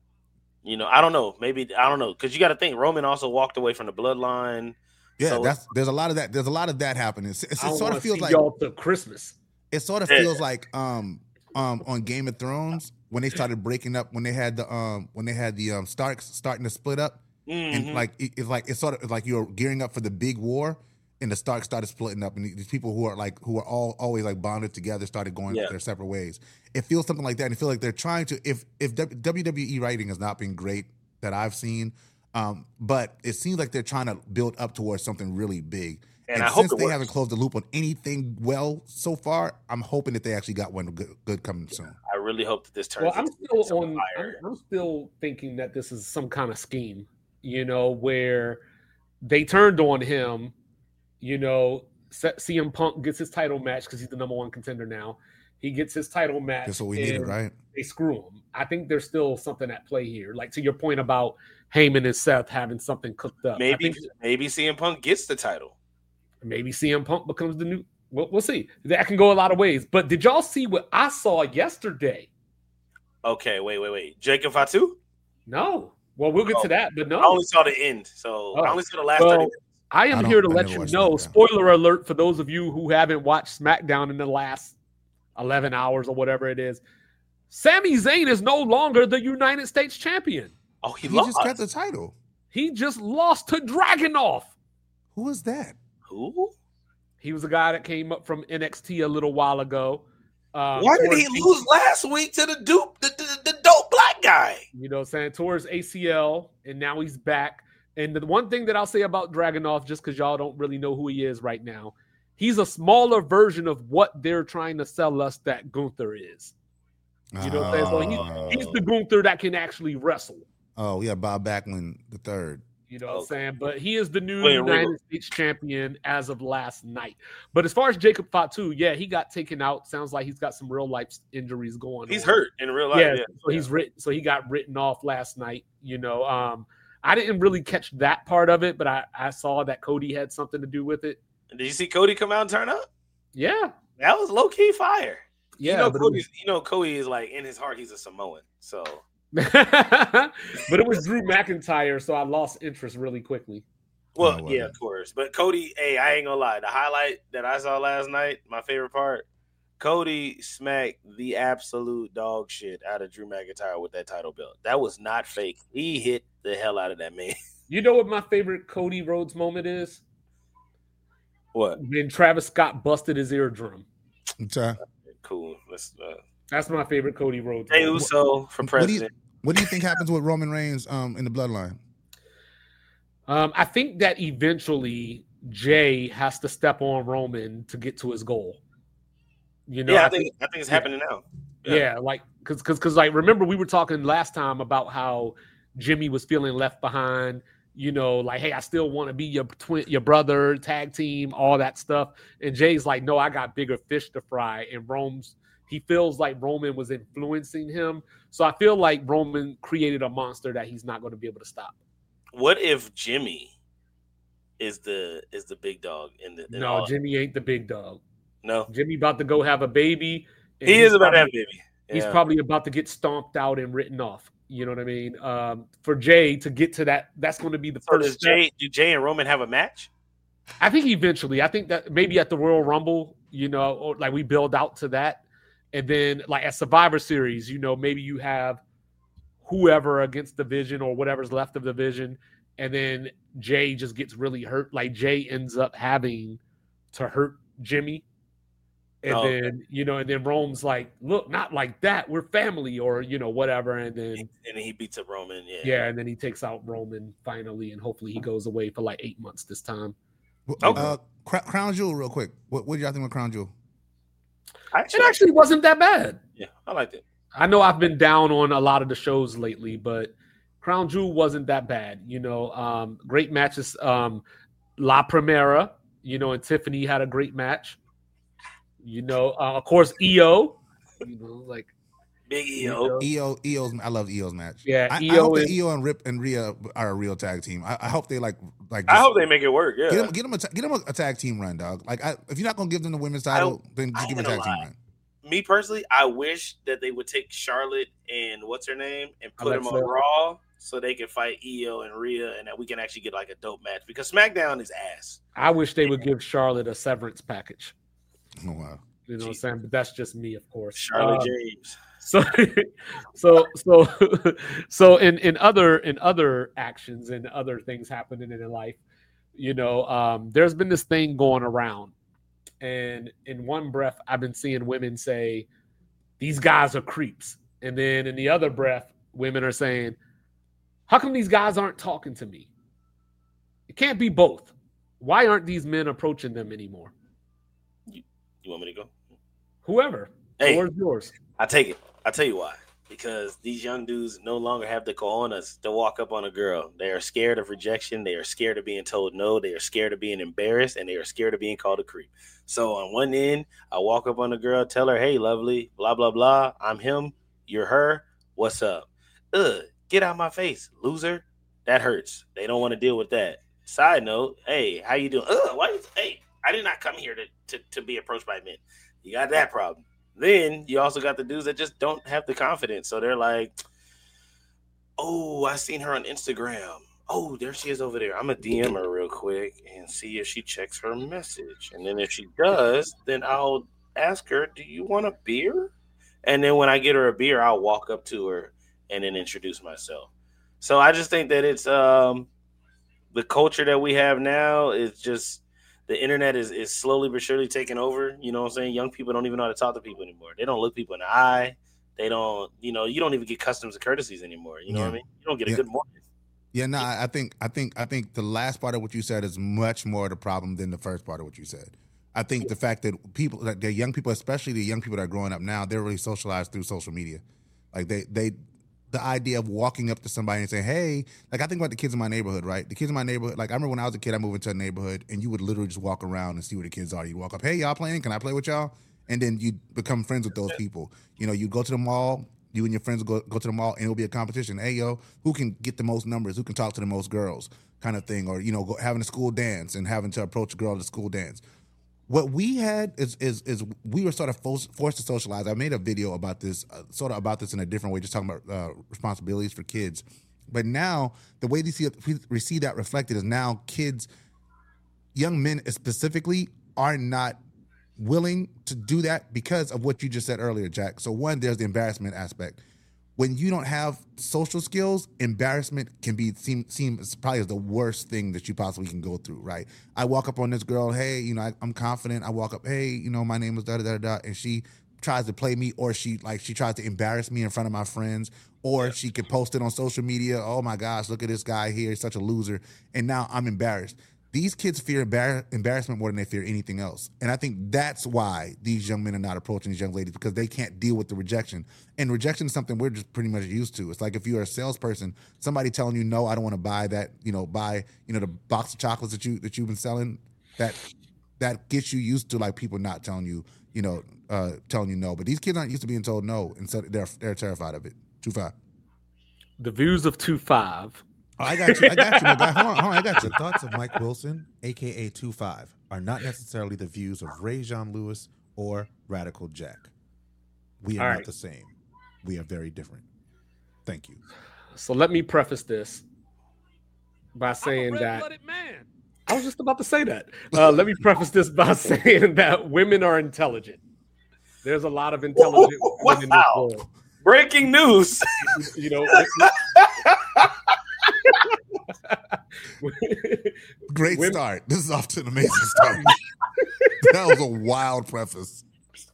I don't know. Maybe I don't know, because you got to think Roman also walked away from the Bloodline. Yeah, so there's a lot of that. There's a lot of that happening. It sort of feels like y'all to Christmas. It sort of feels like on Game of Thrones when they started breaking up, when they had the Starks starting to split up, and it's sort of like you're gearing up for the big war, and the Starks started splitting up, and these people who are all always like bonded together started going their separate ways. It feels something like that, and I feel like they're trying to. If WWE writing has not been great that I've seen. But it seems like they're trying to build up towards something really big. And since they haven't closed the loop on anything well so far, I'm hoping that they actually got one good coming soon. I really hope that this turns. Well, I'm still thinking that this is some kind of scheme, where they turned on him. CM Punk gets his title match because he's the number 1 contender now. He gets his title match. That's what we needed, right? They screw him. I think there's still something at play here. Like, to your point about Heyman and Seth having something cooked up. Maybe CM Punk gets the title. Maybe CM Punk becomes the new. We'll see. That can go a lot of ways. But did y'all see what I saw yesterday? Okay, wait. Jacob Fatu? No. Well, we'll get to that, but no. I only saw the end, so I only saw the last 30 minutes. I am here to let you know, spoiler alert for those of you who haven't watched SmackDown in the last 11 hours or whatever it is. Sami Zayn is no longer the United States champion. Oh, he just lost. kept the title. He just lost to Dragunov. Who was that? Who? He was a guy that came up from NXT a little while ago. Why did he lose last week to the dope black guy? You know, saying towards ACL, and now he's back. And the one thing that I'll say about Dragunov, just because y'all don't really know who he is right now, he's a smaller version of what they're trying to sell us that Gunther is. You know what I'm saying? So he's the Gunther that can actually wrestle. Oh, yeah, Bob Backlund III. You know what I'm saying? But he is the new United States champion as of last night. But as far as Jacob Fatu, yeah, he got taken out. Sounds like he's got some real life injuries going on. He's hurt in real life. Yeah. So he got written off last night. You know, I didn't really catch that part of it, but I saw that Cody had something to do with it. Did you see Cody come out and turn up? Yeah. That was low-key fire. Yeah. Cody is like, in his heart, he's a Samoan. So but it was Drew McIntyre, so I lost interest really quickly. Well, yeah, of course. But Cody, hey, I ain't gonna lie. The highlight that I saw last night, my favorite part, Cody smacked the absolute dog shit out of Drew McIntyre with that title belt. That was not fake. He hit the hell out of that man. You know what my favorite Cody Rhodes moment is? What? When Travis Scott busted his eardrum. Okay. Cool. That's my favorite Cody Rhodes. Hey, Uso for president. What do you think happens with Roman Reigns in the bloodline? I think that eventually Jay has to step on Roman to get to his goal. You know, I think it's happening now. Yeah, like because like remember we were talking last time about how Jimmy was feeling left behind. You know, like, hey, I still want to be your brother, tag team, all that stuff. And Jay's like, no, I got bigger fish to fry. And he feels like Roman was influencing him. So I feel like Roman created a monster that he's not going to be able to stop. What if Jimmy is the big dog in the? No, Jimmy ain't the big dog. No, Jimmy about to go have a baby. He is about to have a baby. Yeah. He's probably about to get stomped out and written off. You know what I mean? For Jay to get to that, that's going to be the first step. Do Jay and Roman have a match? I think eventually. I think that maybe at the Royal Rumble, you know, or like we build out to that. And then like at Survivor Series, you know, maybe you have whoever against the Vision or whatever's left of the Vision. And then Jay just gets really hurt. Like Jay ends up having to hurt Jimmy. And then, you know, and then Rome's like, look, not like that. We're family or, you know, whatever. And then he beats up Roman. Yeah. Yeah. And then he takes out Roman finally. And hopefully he goes away for like 8 months this time. Crown Jewel real quick. What do y'all think of Crown Jewel? It actually wasn't that bad. Yeah. I liked it. I know I've been down on a lot of the shows lately, but Crown Jewel wasn't that bad. You know, great matches. La Primera, you know, and Tiffany had a great match. You know, of course, EO. You know, like Big EO. EO's. I love EO's match. Yeah, I hope that EO and Rip and Rhea are a real tag team. I hope they like. I hope they make it work. Yeah, get them a tag team run, dog. Like, if you're not gonna give them the women's title, then just give them a tag team run. Me personally, I wish that they would take Charlotte and what's her name and put them on Raw so they can fight EO and Rhea and that we can actually get like a dope match because SmackDown is ass. I wish they would give Charlotte a severance package. Oh, wow. You know what I'm saying? But that's just me, of course. Charlotte James. So in other actions and other things happening in life, you know, there's been this thing going around, and in one breath, I've been seeing women say, "These guys are creeps," and then in the other breath, women are saying, "How come these guys aren't talking to me?" It can't be both. Why aren't these men approaching them anymore? You want me to go? Whoever. Hey, where's yours? I take it. I'll tell you why. Because these young dudes no longer have the cojones to walk up on a girl. They are scared of rejection. They are scared of being told no. They are scared of being embarrassed. And they are scared of being called a creep. So on one end, I walk up on a girl, tell her, hey, lovely, blah, blah, blah. I'm him. You're her. What's up? Get out my face, loser. That hurts. They don't want to deal with that. Side note, hey, how you doing? Hey, I did not come here to be approached by men. You got that problem. Then you also got the dudes that just don't have the confidence. So they're like, oh, I seen her on Instagram. Oh, there she is over there. I'm going to DM her real quick and see if she checks her message. And then if she does, then I'll ask her, do you want a beer? And then when I get her a beer, I'll walk up to her and then introduce myself. So I just think that it's the culture that we have now is just the internet is slowly but surely taking over. You know what I'm saying? Young people don't even know how to talk to people anymore. They don't look people in the eye. They don't, you don't even get customs and courtesies anymore. You know what I mean? You don't get a good morning. Yeah, no, I think the last part of what you said is much more the problem than the first part of what you said. I think the fact that people, like the young people, especially the young people that are growing up now, they're really socialized through social media. Like the idea of walking up to somebody and saying, "Hey," like I think about the kids in my neighborhood, right? The kids in my neighborhood, like I remember when I was a kid, I moved into a neighborhood, and you would literally just walk around and see where the kids are. You'd walk up, "Hey, y'all playing? Can I play with y'all?" And then you become friends with those people. You go to the mall. You and your friends will go to the mall, and it'll be a competition. Hey, yo, who can get the most numbers? Who can talk to the most girls? Kind of thing. Or, having a school dance and having to approach a girl at a school dance. What we had is we were sort of forced to socialize. I made a video about this, in a different way, just talking about responsibilities for kids. But now, the way we see that reflected is now kids, young men specifically, are not willing to do that because of what you just said earlier, Jack. So one, there's the embarrassment aspect. When you don't have social skills, embarrassment can seem probably as the worst thing that you possibly can go through, right? I walk up on this girl, hey, I'm confident. I walk up, hey, my name is da-da-da-da, and she tries to play me, or she tries to embarrass me in front of my friends, or she could post it on social media. Oh my gosh, look at this guy here, he's such a loser. And now I'm embarrassed. These kids fear embarrassment more than they fear anything else. And I think that's why these young men are not approaching these young ladies, because they can't deal with the rejection. And rejection is something we're just pretty much used to. It's like if you're a salesperson, somebody telling you, no, I don't want to buy that, buy the box of chocolates that you've been selling, that gets you used to like people not telling you, telling you no. But these kids aren't used to being told no, and so they're terrified of it. 2-5. The views of 2-5. Oh, I got you, my guy. Hold on, I got you. The thoughts of Mike Wilson, a.k.a. 2-5, are not necessarily the views of Ray Jean Lewis or Radical Jack. We are not the same. We are very different. Thank you. So let me preface this by saying that man. I was just about to say that. Let me preface this by saying that women are intelligent. There's a lot of intelligent women in this world. Breaking news. Great start. This is off to an amazing start. That was a wild preface.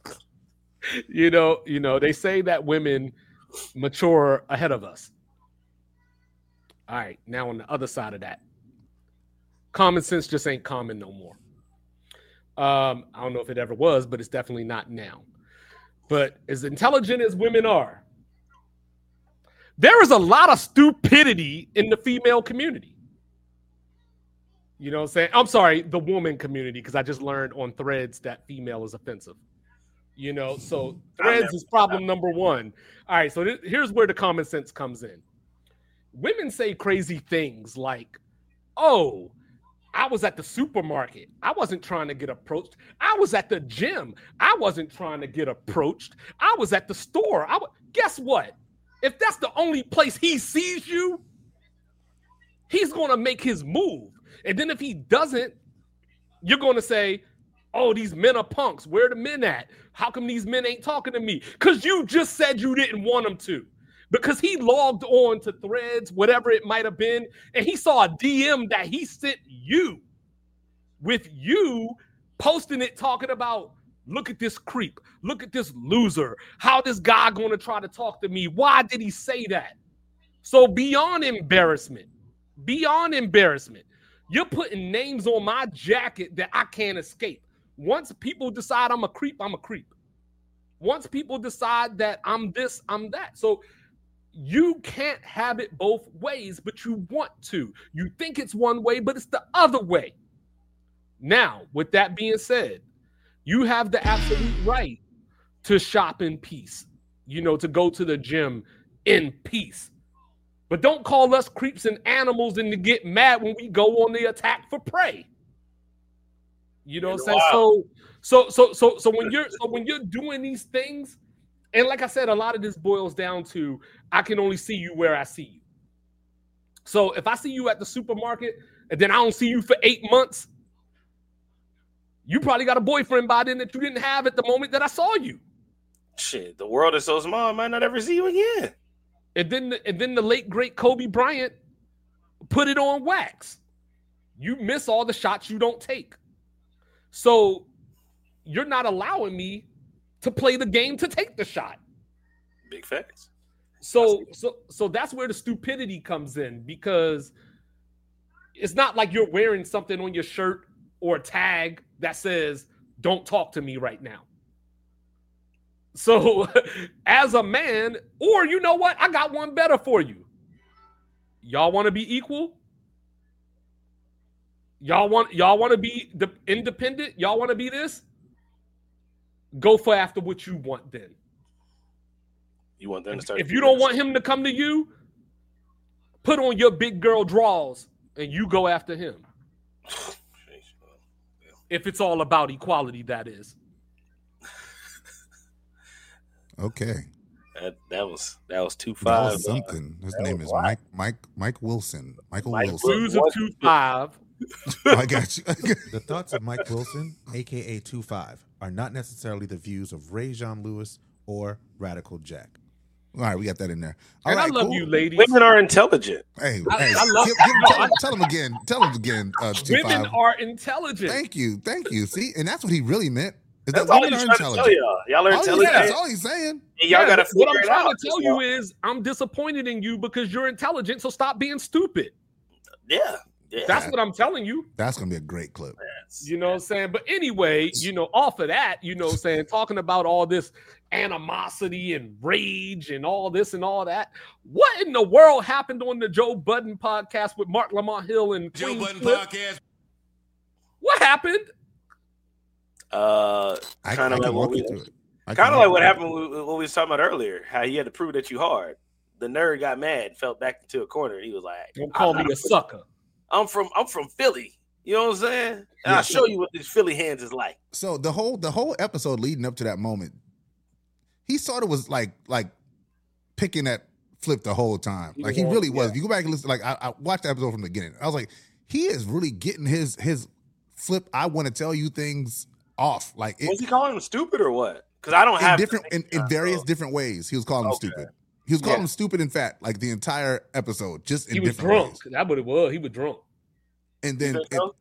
They say that women mature ahead of us. All right, now on the other side of that, common sense just ain't common no more. I don't know if it ever was, but it's definitely not now. But as intelligent as women are, there is a lot of stupidity in the female community. You know what I'm saying? I'm sorry, the woman community, because I just learned on Threads that female is offensive. So Threads is problem number one. All right, so here's where the common sense comes in. Women say crazy things like, oh, I was at the supermarket. I wasn't trying to get approached. I was at the gym. I wasn't trying to get approached. I was at the store. Guess what? If that's the only place he sees you, he's going to make his move. And then if he doesn't, you're going to say, oh, these men are punks. Where are the men at? How come these men ain't talking to me? Because you just said you didn't want them to. Because he logged on to Threads, whatever it might have been, and he saw a DM that he sent you with you posting it, talking about, look at this creep. Look at this loser. How this guy going to try to talk to me? Why did he say that? So beyond embarrassment, you're putting names on my jacket that I can't escape. Once people decide I'm a creep, I'm a creep. Once people decide that I'm this, I'm that. So you can't have it both ways, but you want to. You think it's one way, but it's the other way. Now, with that being said, you have the absolute right to shop in peace, to go to the gym in peace. But don't call us creeps and animals and to get mad when we go on the attack for prey. You know what I'm saying? So when you're doing these things, and like I said, a lot of this boils down to I can only see you where I see you. So if I see you at the supermarket and then I don't see you for 8 months, you probably got a boyfriend by then that you didn't have at the moment that I saw you. Shit, the world is so small, I might not ever see you again. And then the late great Kobe Bryant put it on wax. You miss all the shots you don't take. So you're not allowing me to play the game to take the shot. Big facts. So that's where the stupidity comes in, because it's not like you're wearing something on your shirt or a tag that says, don't talk to me right now. So as a man, or you know what? I got one better for you. Y'all want to be equal? Y'all want to be independent? Y'all want to be this? Go for after what you want then. You want them to start. If you don't want him to come to you, put on your big girl draws and you go after him. If it's all about equality, that is. Okay. That was 2-5. That was something. His name is Mike Wilson. Michael Wilson. Blues of 2-5. I got you. The thoughts of Mike Wilson, aka 2-5, are not necessarily the views of Rajon Lewis or Radical Jack. All right, we got that in there. All And right, I love cool. you, ladies. Women are intelligent. Hey, I love- tell him again. Tell him again. Women 2-5. are intelligent. Thank you. See, and that's what he really meant. Is That's that all women he's are trying to tell y'all. Y'all are intelligent. That's all he's saying. And y'all gotta what figure I'm it trying out. to tell you is I'm disappointed in you because you're intelligent, so stop being stupid. Yeah. That's what I'm telling you. That's gonna be a great clip. You know what I'm saying? But anyway, off of that, talking about all this animosity and rage and all this and all that. What in the world happened on the Joe Budden podcast with Mark Lamont Hill and Joe Queen Budden Flip? podcast. What happened? Kind of like what we through it. happened with what we was talking about earlier. How he had to prove that you hard. The nerd got mad, fell back into a corner. He was like, Don't call me a sucker. I'm from Philly. You know what I'm saying? And Yeah, I'll show you what these Philly hands is like. So the whole episode leading up to that moment, he sort of was like picking at Flip the whole time. Like he really was. If you go back and listen, like I watched the episode from the beginning. I was like, he is really getting his Flip. I want to tell you things off. Like, Was he calling him stupid or what? Because I don't have in various different ways. He was calling him stupid. He was calling him stupid and fat, like the entire episode. Just in He was different drunk. ways. That's what it was. He was drunk. And then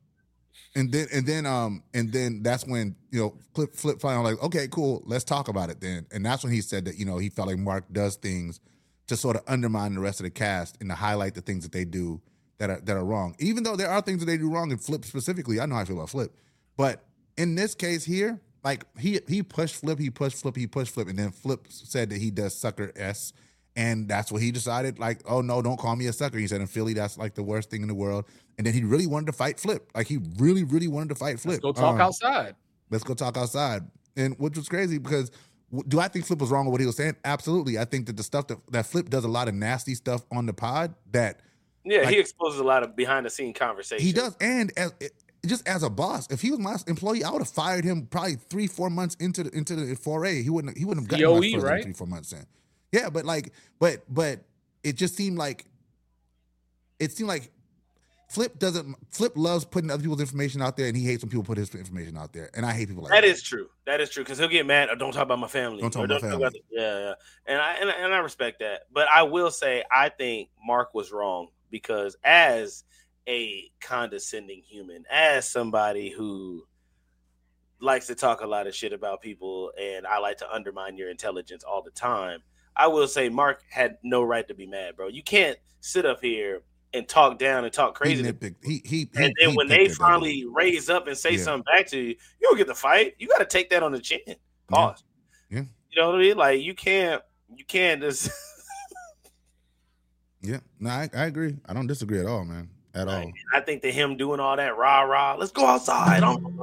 that's when Flip finally like, okay, cool, let's talk about it then. And that's when he said that he felt like Mark does things to sort of undermine the rest of the cast and to highlight the things that they do that are wrong. Even though there are things that they do wrong, and Flip specifically, I know how I feel about Flip, but in this case here, like he pushed Flip, and then Flip said that he does sucker S. And that's what he decided, like, oh, no, don't call me a sucker. He said, in Philly, that's like the worst thing in the world. And then he really wanted to fight Flip. Like, he really, really wanted to fight Flip. Let's go talk outside. Let's go talk outside. And which was crazy because do I think Flip was wrong with what he was saying? Absolutely. I think that the stuff that Flip does a lot of nasty stuff on the pod that. Yeah, he exposes a lot of behind-the-scene conversations. He does. And just as a boss, if he was my employee, I would have fired him probably 3-4 months into the foray. He wouldn't have gotten much further than 3-4 months in. Yeah, but it just seemed like Flip loves putting other people's information out there, and he hates when people put his information out there. And I hate people like that. That is true. That is true because he'll get mad. Don't talk about my family. Don't talk about my family. Yeah. And I respect that. But I will say I think Mark was wrong because as a condescending human, as somebody who likes to talk a lot of shit about people, and I like to undermine your intelligence all the time, I will say Mark had no right to be mad, bro. You can't sit up here and talk down and talk crazy. And then when they finally raise up and say something back to you, you don't get the fight. You got to take that on the chin. Pause. Yeah. You know what I mean? Like you can't just. Yeah. No, I agree. I don't disagree at all, man. At all. I think that him doing all that rah, let's go outside. I don't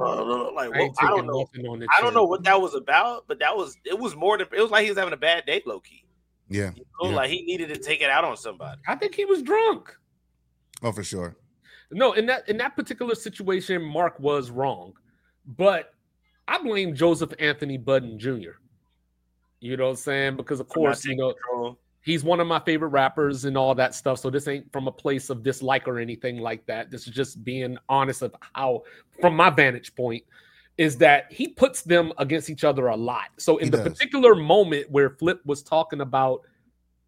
know what that was about, but it was more than, it was like he was having a bad day, low key. Yeah. Like he needed to take it out on somebody. I think he was drunk. Oh, for sure. No, in that particular situation, Mark was wrong, but I blame Joseph Anthony Budden Jr. You know what I'm saying? Because of course, he's one of my favorite rappers and all that stuff. So this ain't from a place of dislike or anything like that. This is just being honest of how, from my vantage point, is that he puts them against each other a lot. So in the particular moment where Flip was talking about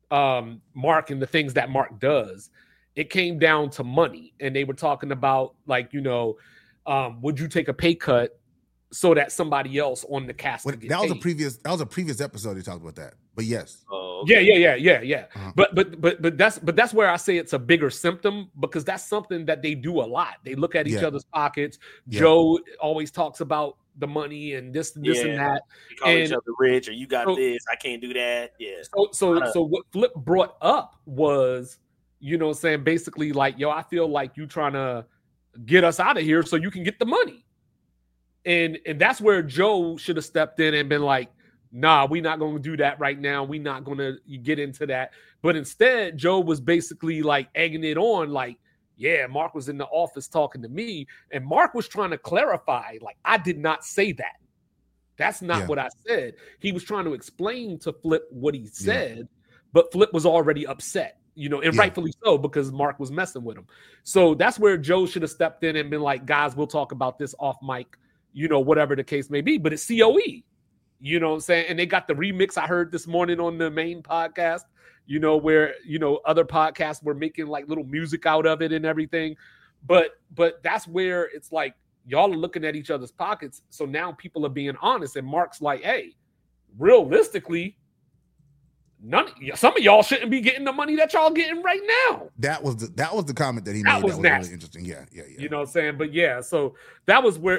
Mark and the things that Mark does, it came down to money. And they were talking about, like, would you take a pay cut so that somebody else on the cast could get that was paid? a previous episode they talked about that. But yes. Oh, okay. Yeah. Uh-huh. But that's where I say it's a bigger symptom, because that's something that they do a lot. They look at each other's pockets. Yeah. Joe always talks about the money and this and that. You call each other rich, or you got this, I can't do that. Yeah. So what Flip brought up was, basically like, yo, I feel like you trying to get us out of here so you can get the money. And that's where Joe should have stepped in and been like, nah, we're not going to do that right now. We're not going to get into that. But instead, Joe was basically like egging it on, like, yeah, Mark was in the office talking to me. And Mark was trying to clarify, like, I did not say that. That's not what I said. He was trying to explain to Flip what he said, but Flip was already upset, and rightfully so, because Mark was messing with him. So that's where Joe should have stepped in and been like, guys, we'll talk about this off mic, whatever the case may be. But it's COE. You know what I'm saying? And they got the remix I heard this morning on the main podcast, where, other podcasts were making like little music out of it and everything. But that's where it's like, y'all are looking at each other's pockets. So now people are being honest. And Mark's like, hey, realistically, some of y'all shouldn't be getting the money that y'all getting right now. That was the comment that he made. That was really interesting. Yeah. You know what I'm saying? But yeah, so that was where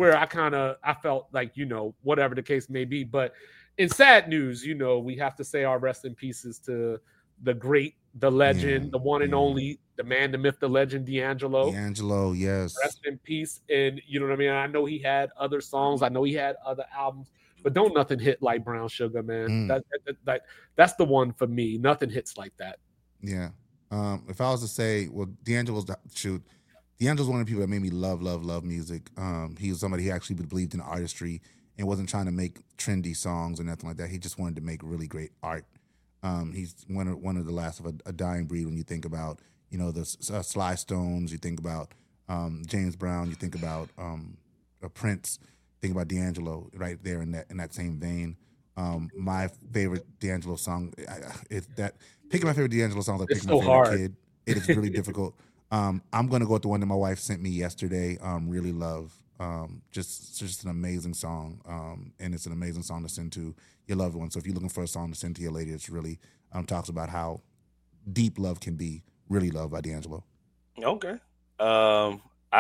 I felt like, whatever the case may be. But in sad news, we have to say our rest in pieces to the great, the legend, the one and only, the man, the myth, the legend, D'Angelo. D'Angelo, yes. Rest in peace. And you know what I mean? I know he had other songs. I know he had other albums. But don't nothing hit like Brown Sugar, man. That's the one for me. Nothing hits like that. Yeah. If I was to say, well, D'Angelo's one of the people that made me love music. He was somebody who actually believed in artistry and wasn't trying to make trendy songs or nothing like that. He just wanted to make really great art. He's one of the last of a dying breed when you think about, the Sly Stones, you think about James Brown, you think about Prince. Think about D'Angelo right there in that same vein. My favorite D'Angelo song picking my favorite D'Angelo songs like picking my favorite kid. It is really difficult. I'm gonna go with the one that my wife sent me yesterday. Really love. Just an amazing song. And it's an amazing song to send to your loved one. So if you're looking for a song to send to your lady, it's really talks about how deep love can be. Really Love by D'Angelo. Okay. I'm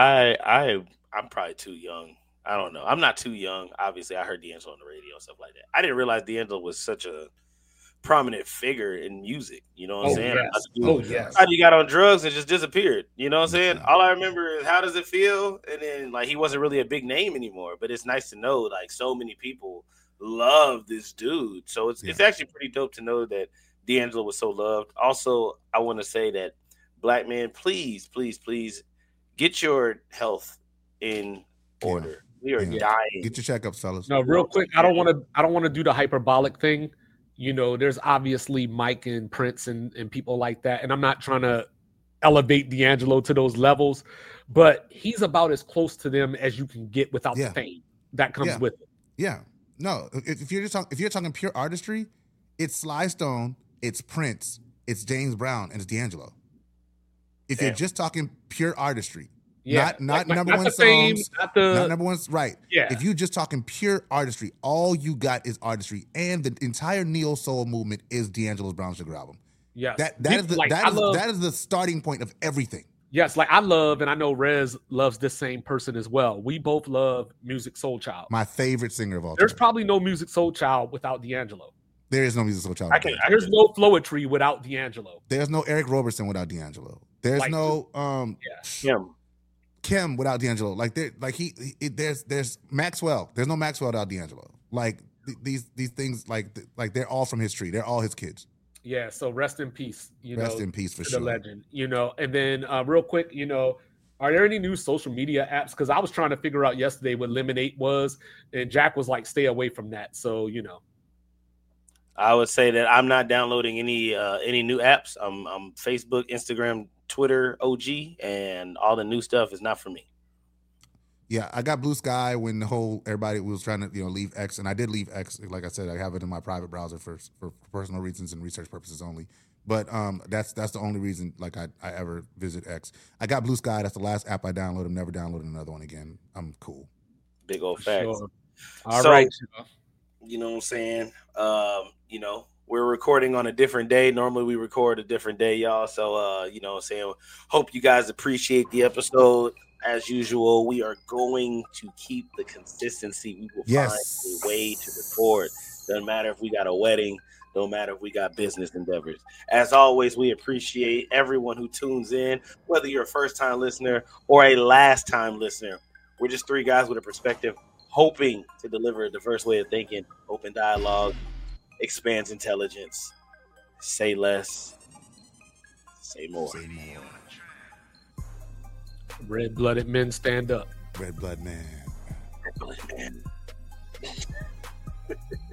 probably too young. I don't know. I'm not too young. Obviously, I heard D'Angelo on the radio and stuff like that. I didn't realize D'Angelo was such a prominent figure in music. You know what I'm saying? Yes. How you got on drugs and just disappeared. You know what I'm saying? All I remember is How Does It Feel? And then, like, he wasn't really a big name anymore. But it's nice to know, like, so many people love this dude. So it's actually pretty dope to know that D'Angelo was so loved. Also, I want to say that, black men, please, please, please get your health in order. We are dying. Get your checkups, fellas. No, real quick. I don't want to do the hyperbolic thing. There's obviously Mike and Prince and people like that, and I'm not trying to elevate D'Angelo to those levels, but he's about as close to them as you can get without the fame that comes with it. Yeah. No, if you're talking pure artistry, it's Sly Stone, it's Prince, it's James Brown, and it's D'Angelo. If you're just talking pure artistry. Not number one songs, not number one, right? Yeah. If you're just talking pure artistry, all you got is artistry, and the entire neo soul movement is D'Angelo's Brown Sugar album. Yeah, that is the starting point of everything. Yes, like I love, and I know Rez loves this same person as well. We both love Musiq Soulchild. My favorite singer of all time. There's probably no Musiq Soulchild without D'Angelo. There is no Musiq Soulchild. There's no Floetry without D'Angelo. There's no Eric Roberson without D'Angelo. There's Kim without D'Angelo. Like there's Maxwell. There's no Maxwell without D'Angelo. Like these things, like they're all from his tree. They're all his kids. Yeah. So rest in peace. Rest in peace for sure. The legend. And then real quick, are there any new social media apps? Because I was trying to figure out yesterday what Lemonade was, and Jack was like, "Stay away from that." So I would say that I'm not downloading any new apps. I'm Facebook, Instagram, Twitter OG, and all the new stuff is not for me. Yeah, I got Blue Sky when everybody was trying to leave X, and I did leave X. Like I said, I have it in my private browser for personal reasons and research purposes only. But that's the only reason like I ever visit X. I got Blue Sky. That's the last app I downloaded. Never downloaded another one again. I'm cool. Big old facts. Sure. All right. You know what I'm saying? We're recording on a different day. Normally we record a different day, y'all. So you know what I'm saying? Hope you guys appreciate the episode. As usual, we are going to keep the consistency. We will find a way to record. Doesn't matter if we got a wedding. Don't matter if we got business endeavors. As always, we appreciate everyone who tunes in, whether you're a first-time listener or a last-time listener. We're just three guys with a perspective, hoping to deliver a diverse way of thinking, open dialogue, expands intelligence. Say less, say more. Say more. Red-blooded men stand up. Red blood man. Red blooded man.